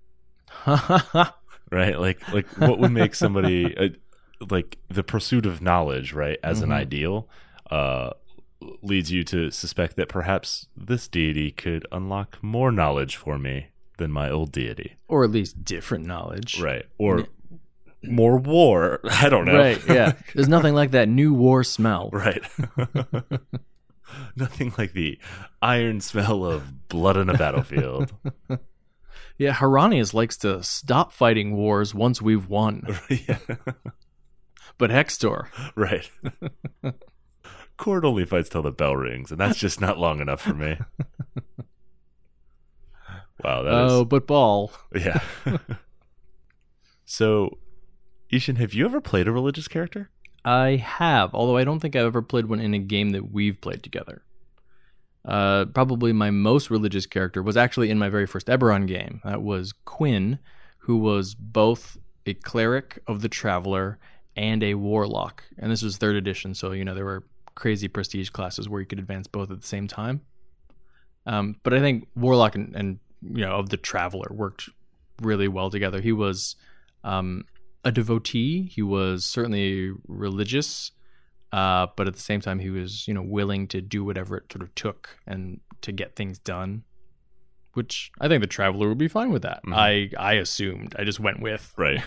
Right? Like like what would make somebody uh, like the pursuit of knowledge, right, as mm-hmm. an ideal, uh, leads you to suspect that perhaps this deity could unlock more knowledge for me than my old deity, or at least different knowledge, right? Or more war. I don't know. Right? Yeah. There's nothing like that new war smell, right? Nothing like the iron smell of blood in a battlefield. Yeah, Hieronymus likes to stop fighting wars once we've won. Yeah. But Hextor, right? Cord only fights till the bell rings, and that's just not long enough for me. Wow, that oh, is... but Ball. Yeah. So, Ishan, have you ever played a religious character? I have, although I don't think I've ever played one in a game that we've played together. Uh, probably my most religious character was actually in my very first Eberron game. That was Quinn, who was both a cleric of the Traveler and a warlock. And this was third edition, so you know there were crazy prestige classes where you could advance both at the same time. Um, but I think warlock and, and you know of the Traveler worked really well together. He was um, a devotee. He was certainly religious. Uh, but at the same time, he was, you know, willing to do whatever it sort of took and to get things done, which I think the Traveler would be fine with that. Mm-hmm. I, I assumed. I just went with. Right.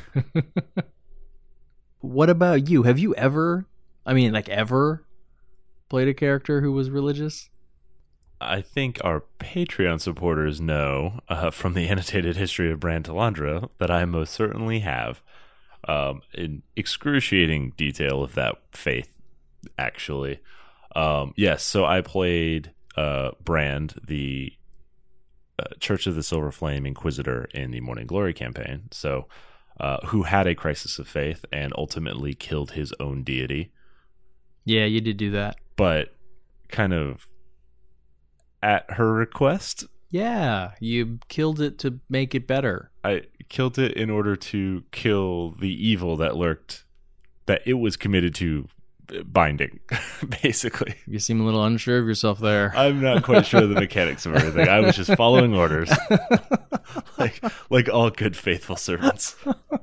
What about you? Have you ever, I mean, like ever played a character who was religious? I think our Patreon supporters know uh, from the annotated history of Bran Talandra that I most certainly have, um, in excruciating detail of that faith. Actually, um, yes. So I played uh, Brand, the uh, Church of the Silver Flame Inquisitor in the Morning Glory campaign. So, uh, who had a crisis of faith and ultimately killed his own deity. Yeah, you did do that, but kind of at her request. Yeah, you killed it to make it better. I killed it in order to kill the evil that lurked, that it was committed to binding, basically. You seem a little unsure of yourself there. I'm not quite sure of the mechanics of everything. I was just following orders, like like all good faithful servants.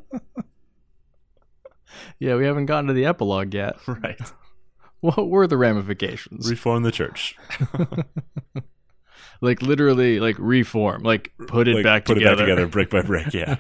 Yeah, we haven't gotten to the epilogue yet. Right. What were the ramifications? Reform the church. Like literally, like reform, like put it like, back put together, put it back together, brick by brick. Yeah.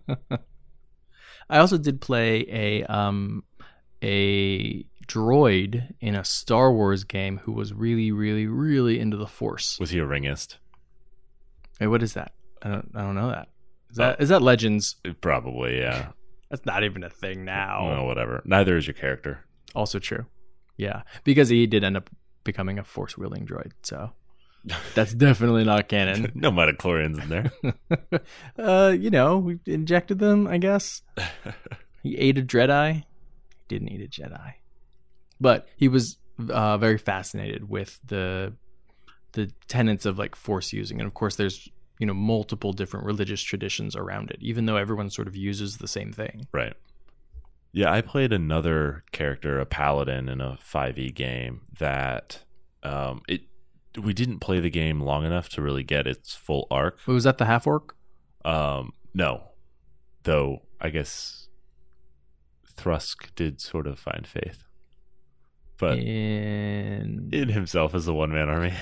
I also did play a um a droid in a Star Wars game who was really, really, really into the Force. Was he a ringist? Hey, what is that? I don't, I don't know that. Is that oh, is that Legends? Probably, yeah. That's not even a thing now. Well, whatever. Neither is your character. Also true. Yeah, because he did end up becoming a Force wielding droid, so that's definitely not canon. No midichlorians in there. uh, you know, we injected them, I guess. He ate a Jedi. He didn't eat a Jedi. But he was uh, very fascinated with the the tenets of like Force using, and of course, there's you know multiple different religious traditions around it, even though everyone sort of uses the same thing. Right. Yeah, I played another character, a paladin, in a five E game that um, it we didn't play the game long enough to really get its full arc. Was that the half orc? Um, no, though I guess Thrusk did sort of find faith. But in... in himself as a one-man army.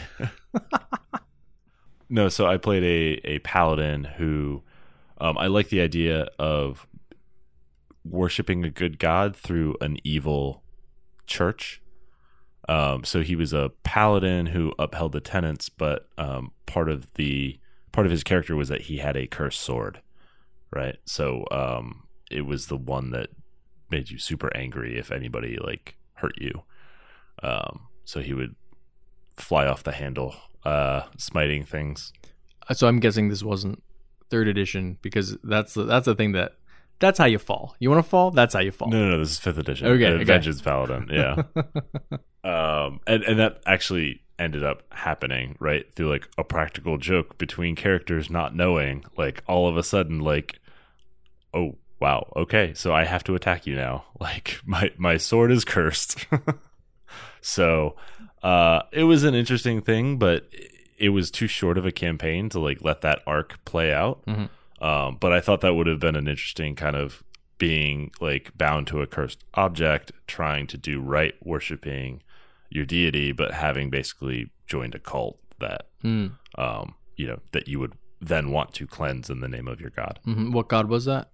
No, so I played a, a paladin who um, I like the idea of worshipping a good god through an evil church. Um, so he was a paladin who upheld the tenets, but um, part of the part of his character was that he had a cursed sword, right? So um, it was the one that made you super angry if anybody like hurt you. Um, so he would fly off the handle, uh, smiting things. So I'm guessing this wasn't third edition because that's the, that's the thing that that's how you fall. You want to fall? That's how you fall. No, no, no. This is fifth edition. Okay, Uh, okay. Vengeance Paladin. Yeah. um, and and that actually ended up happening right through like a practical joke between characters not knowing. Like all of a sudden, like, oh wow, okay, so I have to attack you now. Like my my sword is cursed. So uh, it was an interesting thing, but it was too short of a campaign to like let that arc play out. Mm-hmm. Um, but I thought that would have been an interesting kind of being like bound to a cursed object, trying to do right, worshiping your deity, but having basically joined a cult that, Mm. um, you know, that you would then want to cleanse in the name of your god. Mm-hmm. What god was that?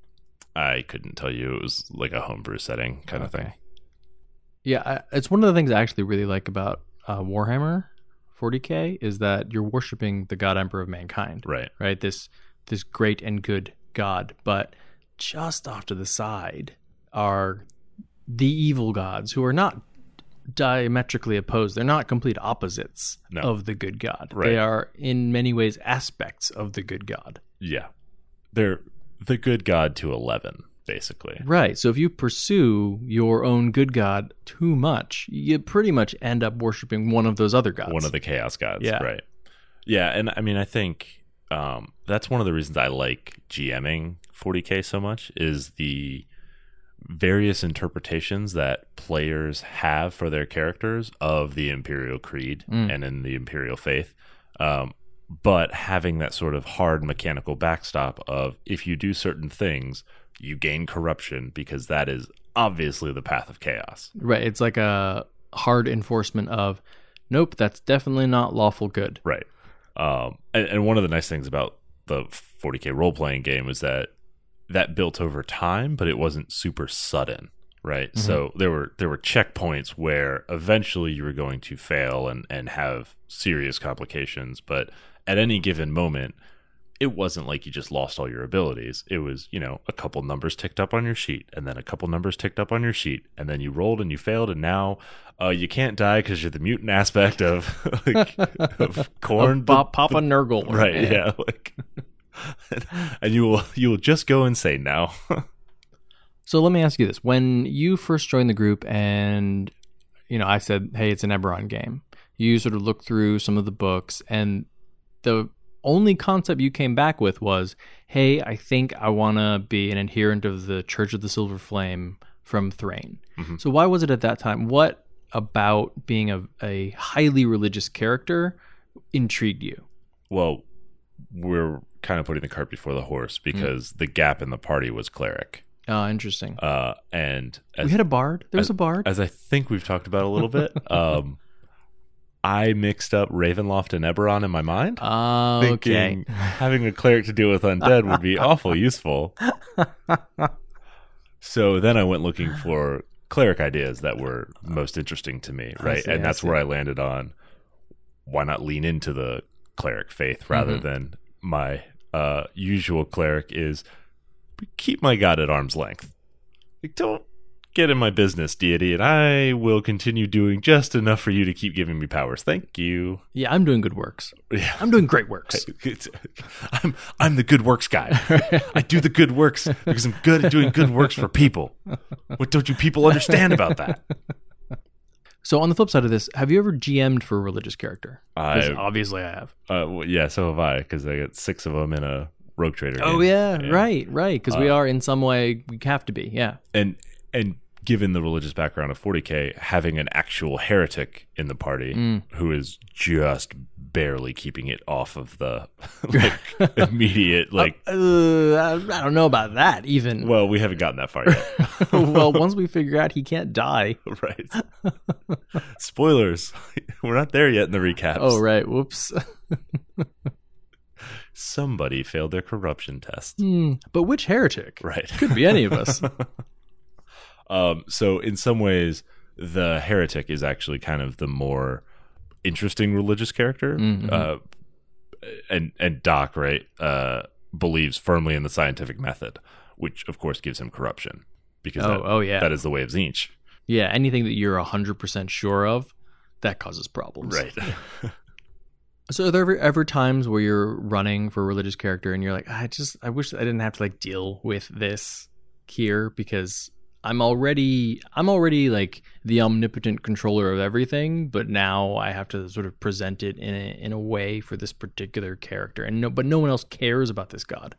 I couldn't tell you. It was like a homebrew setting kind of Okay. thing. Yeah, I, it's one of the things I actually really like about uh, Warhammer forty K is that you're worshiping the God Emperor of Mankind, Right. right? This this great and good god, but just off to the side are the evil gods who are not diametrically opposed. They're not complete opposites No. of the good god. Right. They are in many ways aspects of the good god. Yeah. They're the good god to eleven, basically. Right. So if you pursue your own good god too much, you pretty much end up worshiping one of those other gods. One of the chaos gods. Yeah. Right. Yeah. And I mean, I think um, that's one of the reasons I like GMing forty K so much is the various interpretations that players have for their characters of the Imperial Creed Mm. and in the Imperial Faith. Um, but having that sort of hard mechanical backstop of if you do certain things, you gain corruption because that is obviously the path of chaos. Right. It's like a hard enforcement of, nope, that's definitely not lawful good. Right. Um, and, and one of the nice things about the forty K role playing game is that that built over time, but it wasn't super sudden. Right. Mm-hmm. So there were there were checkpoints where eventually you were going to fail and, and have serious complications. But at any given moment, it wasn't like you just lost all your abilities. It was, you know, a couple numbers ticked up on your sheet and then a couple numbers ticked up on your sheet. And then you rolled and you failed. And now uh, you can't die because you're the mutant aspect of, like, of Corn. Of Pop, Papa Nurgle. Right. Yeah. Like, and you will you will just go insane now. So let me ask you this. When you first joined the group and, you know, I said, hey, it's an Eberron game, you sort of looked through some of the books and the only concept you came back with was, hey, I think I want to be an adherent of the Church of the Silver Flame from Thrain. Mm-hmm. So why was it at that time? What about being a, a highly religious character intrigued you? Well, we're kind of putting the cart before the horse because mm. the gap in the party was cleric. Oh, interesting. Uh, and as, we had a bard. There was as, a bard. As I think we've talked about a little bit. Um, I mixed up Ravenloft and Eberron in my mind. Oh, thinking okay. having a cleric to deal with undead would be awful useful. So then I went looking for cleric ideas that were most interesting to me, right? see, and I that's see. where I landed on why not lean into the cleric faith rather Mm-hmm. than my uh, usual cleric is keep my god at arm's length. Like, don't get in my business, deity, and I will continue doing just enough for you to keep giving me powers. Thank you. Yeah, I'm doing good works. Yeah. I'm doing great works. I'm I'm the good works guy. I do the good works because I'm good at doing good works for people. What don't you people understand about that? So on the flip side of this, have you ever G M'd for a religious character? 'Cause I obviously I have. uh, well, yeah, so have I because I got six of them in a Rogue Trader. Oh game. yeah, right, right. Because we Uh, are in some way we have to be. Yeah. and and given the religious background of forty K, having an actual heretic in the party Mm. who is just barely keeping it off of the like immediate like. Uh, I, I don't know about that. Even Well, we haven't gotten that far yet. well, once we figure out he can't die. Right. Spoilers. We're not there yet in the recaps. Oh right. Whoops. Somebody failed their corruption test. Hmm, but which heretic? Right. Could be any of us. Um, so in some ways, the heretic is actually kind of the more interesting religious character. Mhm. Uh, and and Doc, right, uh, believes firmly in the scientific method, which of course gives him corruption because Oh, that, oh, yeah. that is the way of Tzeentch. Yeah, anything that you're one hundred percent sure of, that causes problems. Right. So are there ever, ever times where you're running for a religious character and you're like, I just, I wish I didn't have to like deal with this here because I'm already, I'm already like the omnipotent controller of everything, but now I have to sort of present it in a, in a way for this particular character, and no, but no one else cares about this god.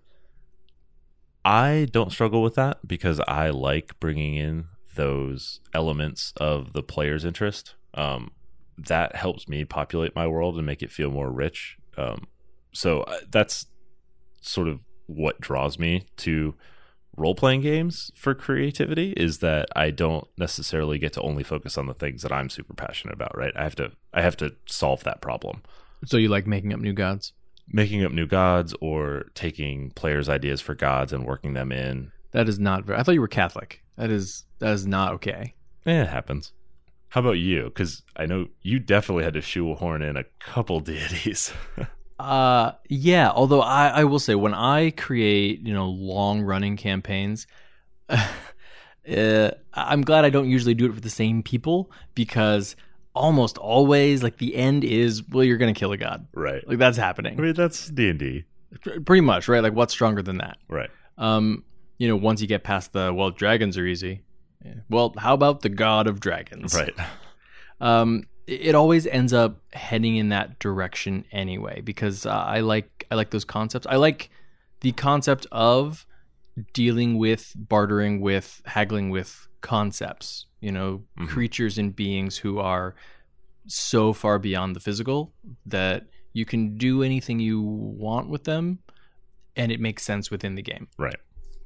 I don't struggle with that because I like bringing in those elements of the player's interest. Um, that helps me populate my world and make it feel more rich. Um, so that's sort of what draws me to role-playing games for creativity, is that I don't necessarily get to only focus on the things that I'm super passionate about, right? I have to I have to solve that problem. So you like making up new gods? Making up new gods or taking players' ideas for gods and working them in. That is not very, I thought you were Catholic. That is that is not okay. Eh, it happens. How about you? Because I know you definitely had to shoehorn in a couple deities. uh, yeah. Although I, I will say, when I create, you know, long running campaigns, uh, I'm glad I don't usually do it for the same people, because almost always, like, the end is, well, you're gonna kill a god, right? Like, that's happening. I mean, that's D and D, pretty much, right? Like, what's stronger than that, right? Um, you know, once you get past the, well, dragons are easy. Yeah. Well, how about the god of dragons? Right. Um, it always ends up heading in that direction anyway, because uh, I like I like those concepts. I like the concept of dealing with, bartering with, haggling with concepts. You know, mm-hmm. creatures and beings who are so far beyond the physical that you can do anything you want with them, and it makes sense within the game. Right.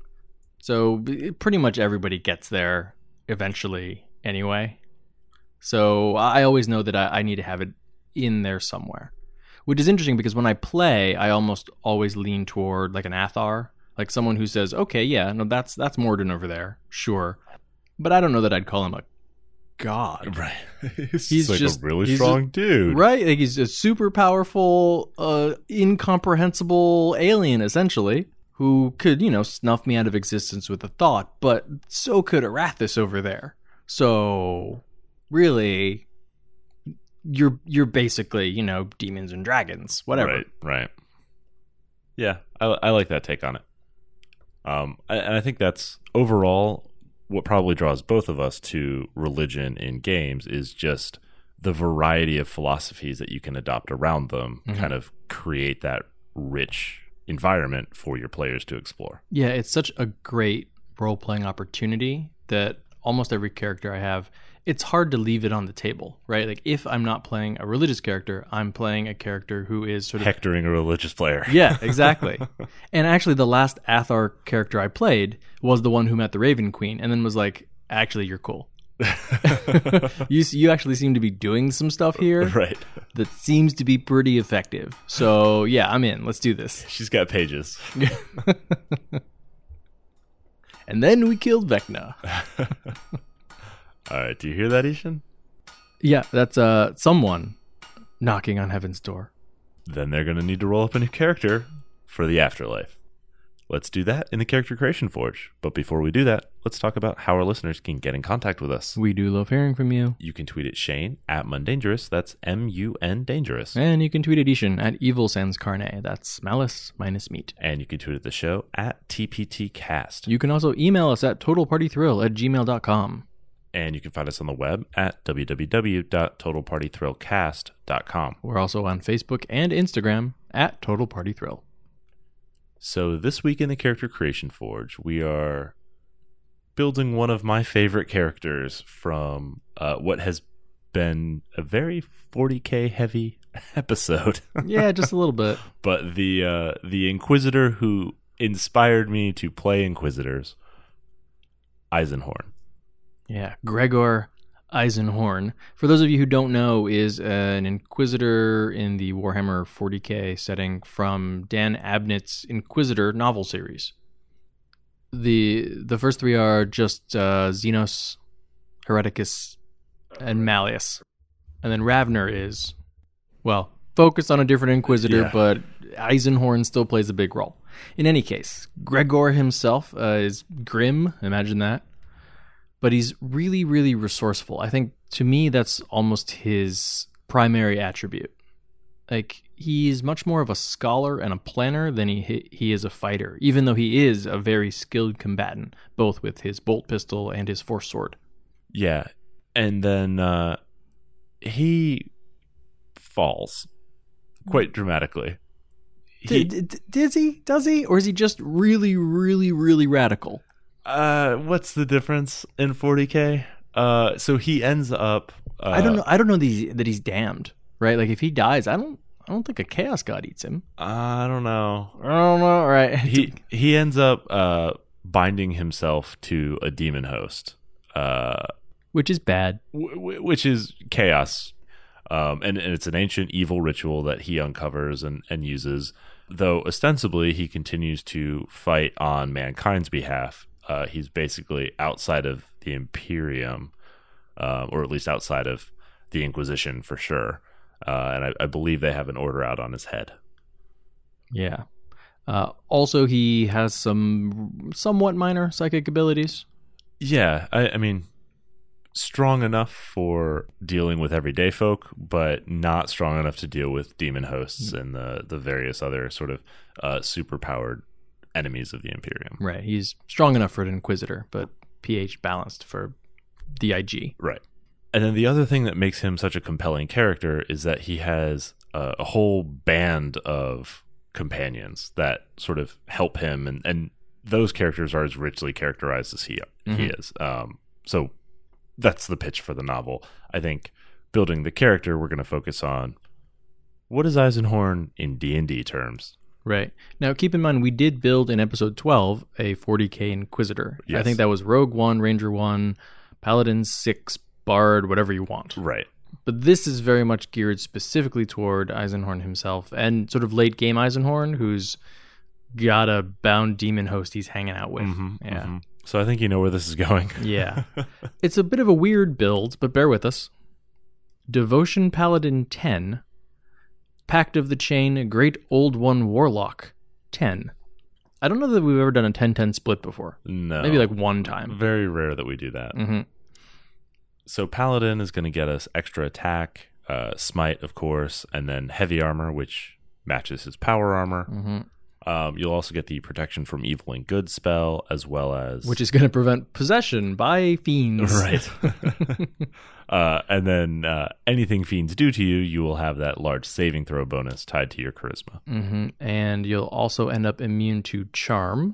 So pretty much everybody gets there eventually anyway. So I always know that I, I need to have it in there somewhere. Which is interesting because when I play, I almost always lean toward like an Athar. Like someone who says, okay, yeah, no, that's that's Morden over there. Sure. But I don't know that I'd call him a god. Right. he's he's like just a really strong a, dude. Right? Like he's a super powerful, uh, incomprehensible alien, essentially, who could, you know, snuff me out of existence with a thought, but so could Arathis over there. So, really, you're you're basically, you know, demons and dragons, whatever. Right, right. Yeah, I, I like that take on it. Um, and I think that's overall what probably draws both of us to religion in games is just the variety of philosophies that you can adopt around them, mm-hmm. kind of create that rich environment for your players to explore. Yeah, it's such a great role-playing opportunity that almost every character I have, it's hard to leave it on the table, right? Like if I'm not playing a religious character, I'm playing a character who is sort of hectoring a religious player. Yeah, exactly. And actually the last Athar character I played was the one who met the Raven Queen and then was like, actually, you're cool. you you actually seem to be doing some stuff here, right? That seems to be pretty effective. So yeah, I'm in. Let's do this. She's got pages. And then we killed Vecna. All right, do you hear that, Ishan? Yeah, that's uh someone knocking on heaven's door. Then they're going to need to roll up a new character for the afterlife. Let's do that in the Character Creation Forge. But before we do that, let's talk about how our listeners can get in contact with us. We do love hearing from you. You can tweet at Shane at Mundangerous. That's M U N Dangerous. And you can tweet at Ishan at Evil Sans Carne. That's malice minus meat. And you can tweet at the show at T P T Cast. You can also email us at totalpartythrill at gmail dot com. And you can find us on the web at w w w dot total party thrill cast dot com. We're also on Facebook and Instagram at Total Party Thrill. So this week in the Character Creation Forge, we are building one of my favorite characters from uh, what has been a very forty K heavy episode. Yeah, just a little bit. But the uh, the Inquisitor who inspired me to play Inquisitors, Eisenhorn. Yeah, Gregor Eisenhorn. For those of you who don't know, is uh, an Inquisitor in the Warhammer forty K setting from Dan Abnett's Inquisitor novel series. The the first three are just uh, Xenos, Hereticus, and Malleus. And then Ravner is, well, focused on a different Inquisitor, yeah. But Eisenhorn still plays a big role. In any case, Gregor himself uh, is grim, imagine that. but he's really, really resourceful. I think to me, that's almost his primary attribute. Like, he's much more of a scholar and a planner than he he is a fighter, even though he is a very skilled combatant, both with his bolt pistol and his force sword. Yeah. And then uh, he falls quite dramatically. He, D- d- does he? Does he? Or is he just really, really, really radical? uh, what's the difference in forty K? Uh, so he ends up... Uh, I don't know. I don't know that he's, that he's damned, right? Like, if he dies, I don't I don't think a chaos god eats him. I don't know. I don't know, right? He he ends up uh, binding himself to a demon host, uh, Which is bad. w- w- which is chaos, um, and, and it's an ancient evil ritual that he uncovers and, and uses. Though ostensibly he continues to fight on mankind's behalf. Uh, he's basically outside of the Imperium, uh, or at least outside of the Inquisition for sure. Uh, and I, I believe they have an order out on his head. Yeah. Uh, also, he has some somewhat minor psychic abilities. Yeah, I, I mean, strong enough for dealing with everyday folk, but not strong enough to deal with demon hosts and the, the various other sort of uh, super-powered enemies of the Imperium. Right. He's strong enough for an Inquisitor, but pH balanced for the I G. Right. And then the other thing that makes him such a compelling character is that he has a, a whole band of companions that sort of help him, and, and those characters are as richly characterized as he mm-hmm. he is. Um, so that's the pitch for the novel. I think building the character, we're going to focus on what is Eisenhorn in D and D terms. Right. Now, keep in mind, we did build in episode twelve a forty K Inquisitor. Yes. I think that was Rogue one, Ranger one, Paladin six, Bard, whatever you want. Right. But this is very much geared specifically toward Eisenhorn himself and sort of late game Eisenhorn, who's got a bound demon host he's hanging out with. Mm-hmm, yeah. Mm-hmm. So I think you know where this is going. Yeah. It's a bit of a weird build, but bear with us. Devotion Paladin ten, Pact of the Chain, Great Old One Warlock ten. I don't know that we've ever done a ten ten split before. No. Maybe like one time. Very rare that we do that. Mm-hmm. So Paladin is going to get us extra attack, uh, smite, of course, and then heavy armor, which matches his power armor. Mm-hmm. Um, you'll also get the protection from evil and good spell, as well as... Which is going to prevent possession by fiends. Right. uh, and then uh, anything fiends do to you, you will have that large saving throw bonus tied to your charisma. Mm-hmm. And you'll also end up immune to charm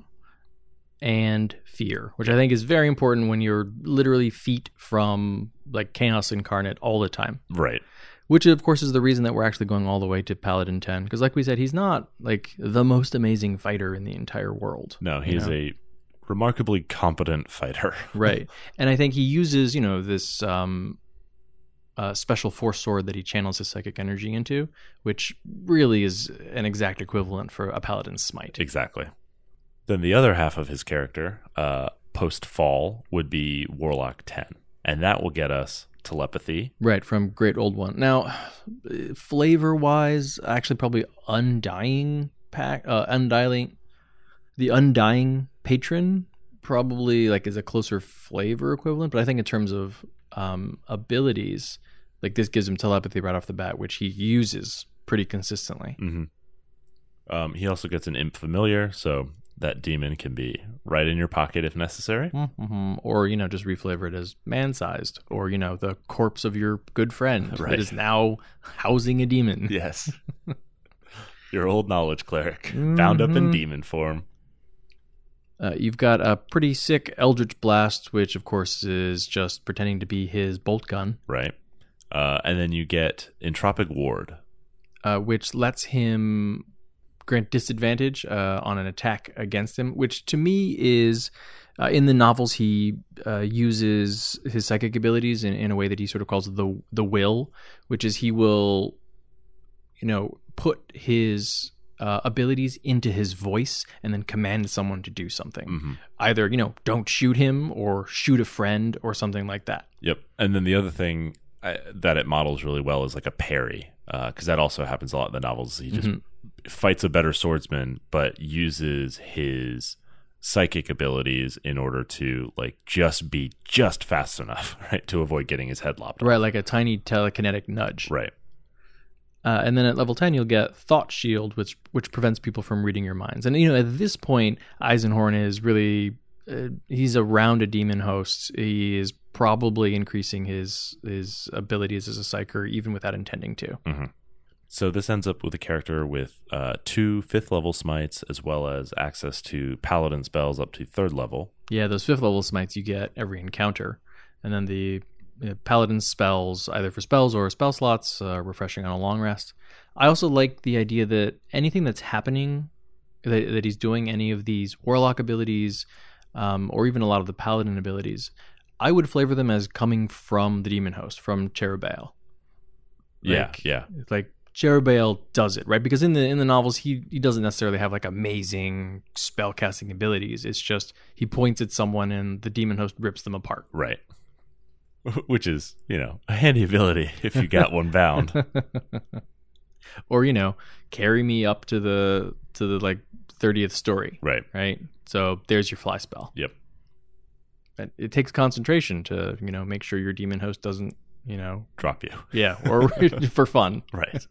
and fear, which I think is very important when you're literally feet from like chaos incarnate all the time. Right. Which, of course, is the reason that we're actually going all the way to Paladin ten. Because like we said, he's not like the most amazing fighter in the entire world. No, he's you know? a remarkably competent fighter. Right. And I think he uses, you know, this um, uh, special force sword that he channels his psychic energy into, which really is an exact equivalent for a Paladin's smite. Exactly. Then the other half of his character, uh, post-fall, would be Warlock ten. And that will get us telepathy. Right, from Great Old One. Now, flavor-wise, actually probably Undying pack, uh, Undying, the Undying Patron probably like is a closer flavor equivalent, but I think in terms of um, abilities, like this gives him telepathy right off the bat, which he uses pretty consistently. Mm-hmm. Um, he also gets an Imp Familiar, so that demon can be right in your pocket if necessary. Mm-hmm. Or, you know, just reflavor it as man-sized. Or, you know, the corpse of your good friend right. that is now housing a demon. Yes. Your old knowledge cleric, mm-hmm. bound up in demon form. Uh, you've got a pretty sick Eldritch Blast, which, of course, is just pretending to be his bolt gun. Right. Uh, and then you get Entropic Ward. Uh, which lets him grant disadvantage uh, on an attack against him, which to me is, uh, in the novels, he uh, uses his psychic abilities in, in a way that he sort of calls the the will, which is he will, you know, put his uh, abilities into his voice and then command someone to do something. Mm-hmm. Either, you know, don't shoot him or shoot a friend or something like that. Yep. And then the other thing I, that it models really well is like a parry, because uh, that also happens a lot in the novels. He just mm-hmm. fights a better swordsman, but uses his psychic abilities in order to like just be just fast enough, right, to avoid getting his head lopped off. Right, like a tiny telekinetic nudge. Right. Uh, and then at level ten, you'll get Thought Shield, which which prevents people from reading your minds. And, you know, at this point, Eisenhorn is really, uh, he's around a demon host. He is probably increasing his his abilities as a psyker, even without intending to. Mm-hmm. So this ends up with a character with uh, two fifth level smites, as well as access to paladin spells up to third level. Yeah, those fifth level smites you get every encounter. And then the uh, paladin spells, either for spells or spell slots, uh, refreshing on a long rest. I also like the idea that anything that's happening, that, that he's doing, any of these warlock abilities, um, or even a lot of the paladin abilities, I would flavor them as coming from the demon host, from Cherubael. Yeah, Like, yeah. Like, Cherubael does it, right? Because in the in the novels, he he doesn't necessarily have like amazing spell casting abilities. It's just he points at someone and the demon host rips them apart. Right. Which is, you know, a handy ability if you got one bound. Or, you know, carry me up to the to the like thirtieth story. Right. Right. So there's your fly spell. Yep. It, it takes concentration to, you know, make sure your demon host doesn't, you know, drop you. Yeah, or for fun. Right.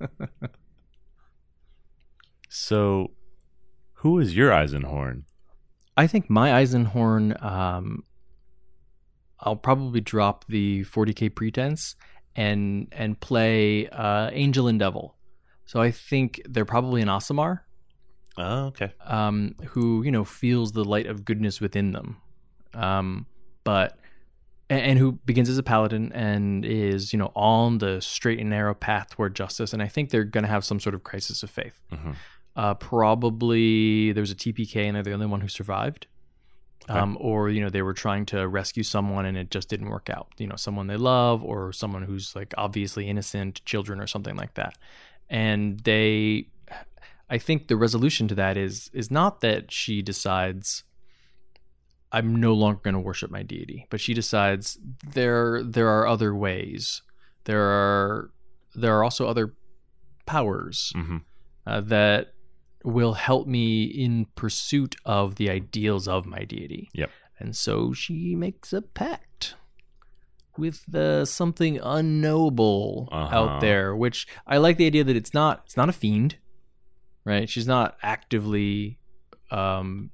So, who is your Eisenhorn? I think my Eisenhorn, um, I'll probably drop the forty K pretense and and play uh, Angel and Devil. So I think they're probably an Aasimar. Oh, okay. Um, who, you know, feels the light of goodness within them. Um, but... And who begins as a paladin and is, you know, on the straight and narrow path toward justice. And I think they're going to have some sort of crisis of faith. Mm-hmm. Uh, probably there's a T P K and they're the only one who survived. Okay. Um, or, you know, they were trying to rescue someone and it just didn't work out. You know, someone they love or someone who's like obviously innocent, children or something like that. And they, I think the resolution to that is is not that she decides, I'm no longer going to worship my deity, but she decides there there are other ways. There are there are also other powers mm-hmm. uh, that will help me in pursuit of the ideals of my deity. Yep. And so she makes a pact with uh, something unknowable uh-huh. out there, which I like the idea that it's not it's not a fiend, right? She's not actively um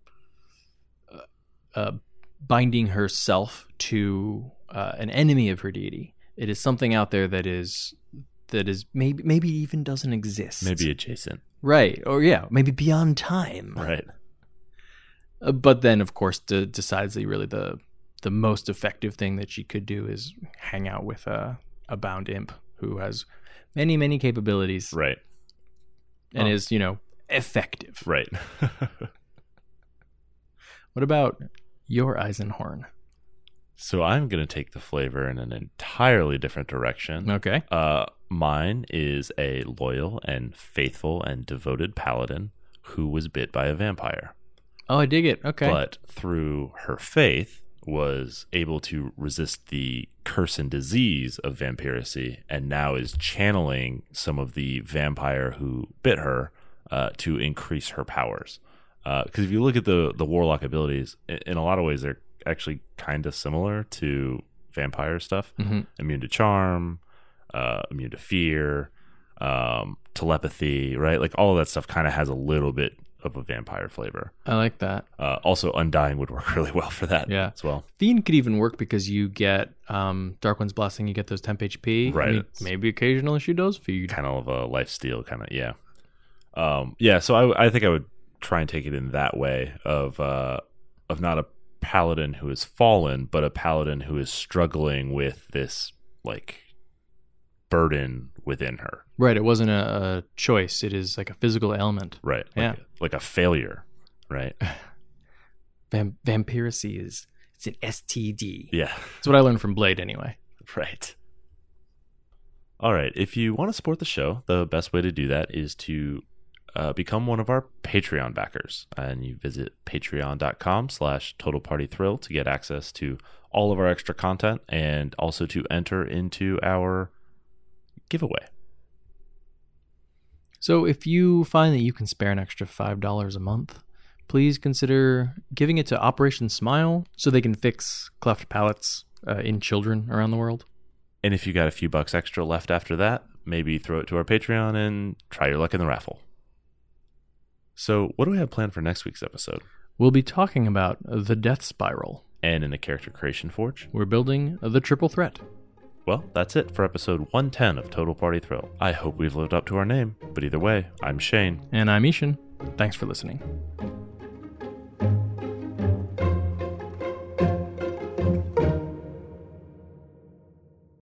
Uh, binding herself to uh, an enemy of her deity. It is something out there that is that is maybe maybe even doesn't exist. Maybe adjacent. Right. Or yeah, maybe beyond time. Right. Uh, but then, of course, d- decides that really the the most effective thing that she could do is hang out with a, a bound imp who has many, many capabilities. Right. And oh. is, you know, effective. Right. What about your Eisenhorn? So I'm going to take the flavor in an entirely different direction. Okay. Uh, mine is a loyal and faithful and devoted paladin who was bit by a vampire. Oh, I dig it. Okay. But through her faith was able to resist the curse and disease of vampiracy and now is channeling some of the vampire who bit her uh, to increase her powers. Because uh, if you look at the the warlock abilities, in, in a lot of ways, they're actually kind of similar to vampire stuff. Mm-hmm. Immune to charm, uh, immune to fear, um, telepathy, right? Like all of that stuff kind of has a little bit of a vampire flavor. I like that. Uh, also, Undying would work really well for that yeah. as well. Fiend could even work because you get um, Dark One's Blessing, you get those temp H P. Right. I mean, maybe occasionally she does feed. Kind of a life steal, kind of, yeah. Um, yeah, so I, I think I would try and take it in that way of uh, of not a paladin who has fallen, but a paladin who is struggling with this like burden within her. Right. It wasn't a, a choice. It is like a physical ailment. Right. Like yeah. A, like a failure. Right. Vam- vampiracy is it's an S T D. Yeah. That's what I learned from Blade anyway. Right. All right. If you want to support the show, the best way to do that is to Uh, become one of our Patreon backers, and you visit patreon.com slash total party thrill to get access to all of our extra content and also to enter into our giveaway. So if you find that you can spare an extra five dollars a month, please consider giving it to Operation Smile so they can fix cleft palates uh, in children around the world. And if you got a few bucks extra left after that, maybe throw it to our Patreon and try your luck in the raffle. So what do we have planned for next week's episode? We'll be talking about the Death Spiral. And in the Character Creation Forge, we're building the Triple Threat. Well, that's it for episode one ten of Total Party Thrill. I hope we've lived up to our name, but either way, I'm Shane. And I'm Ishan. Thanks for listening.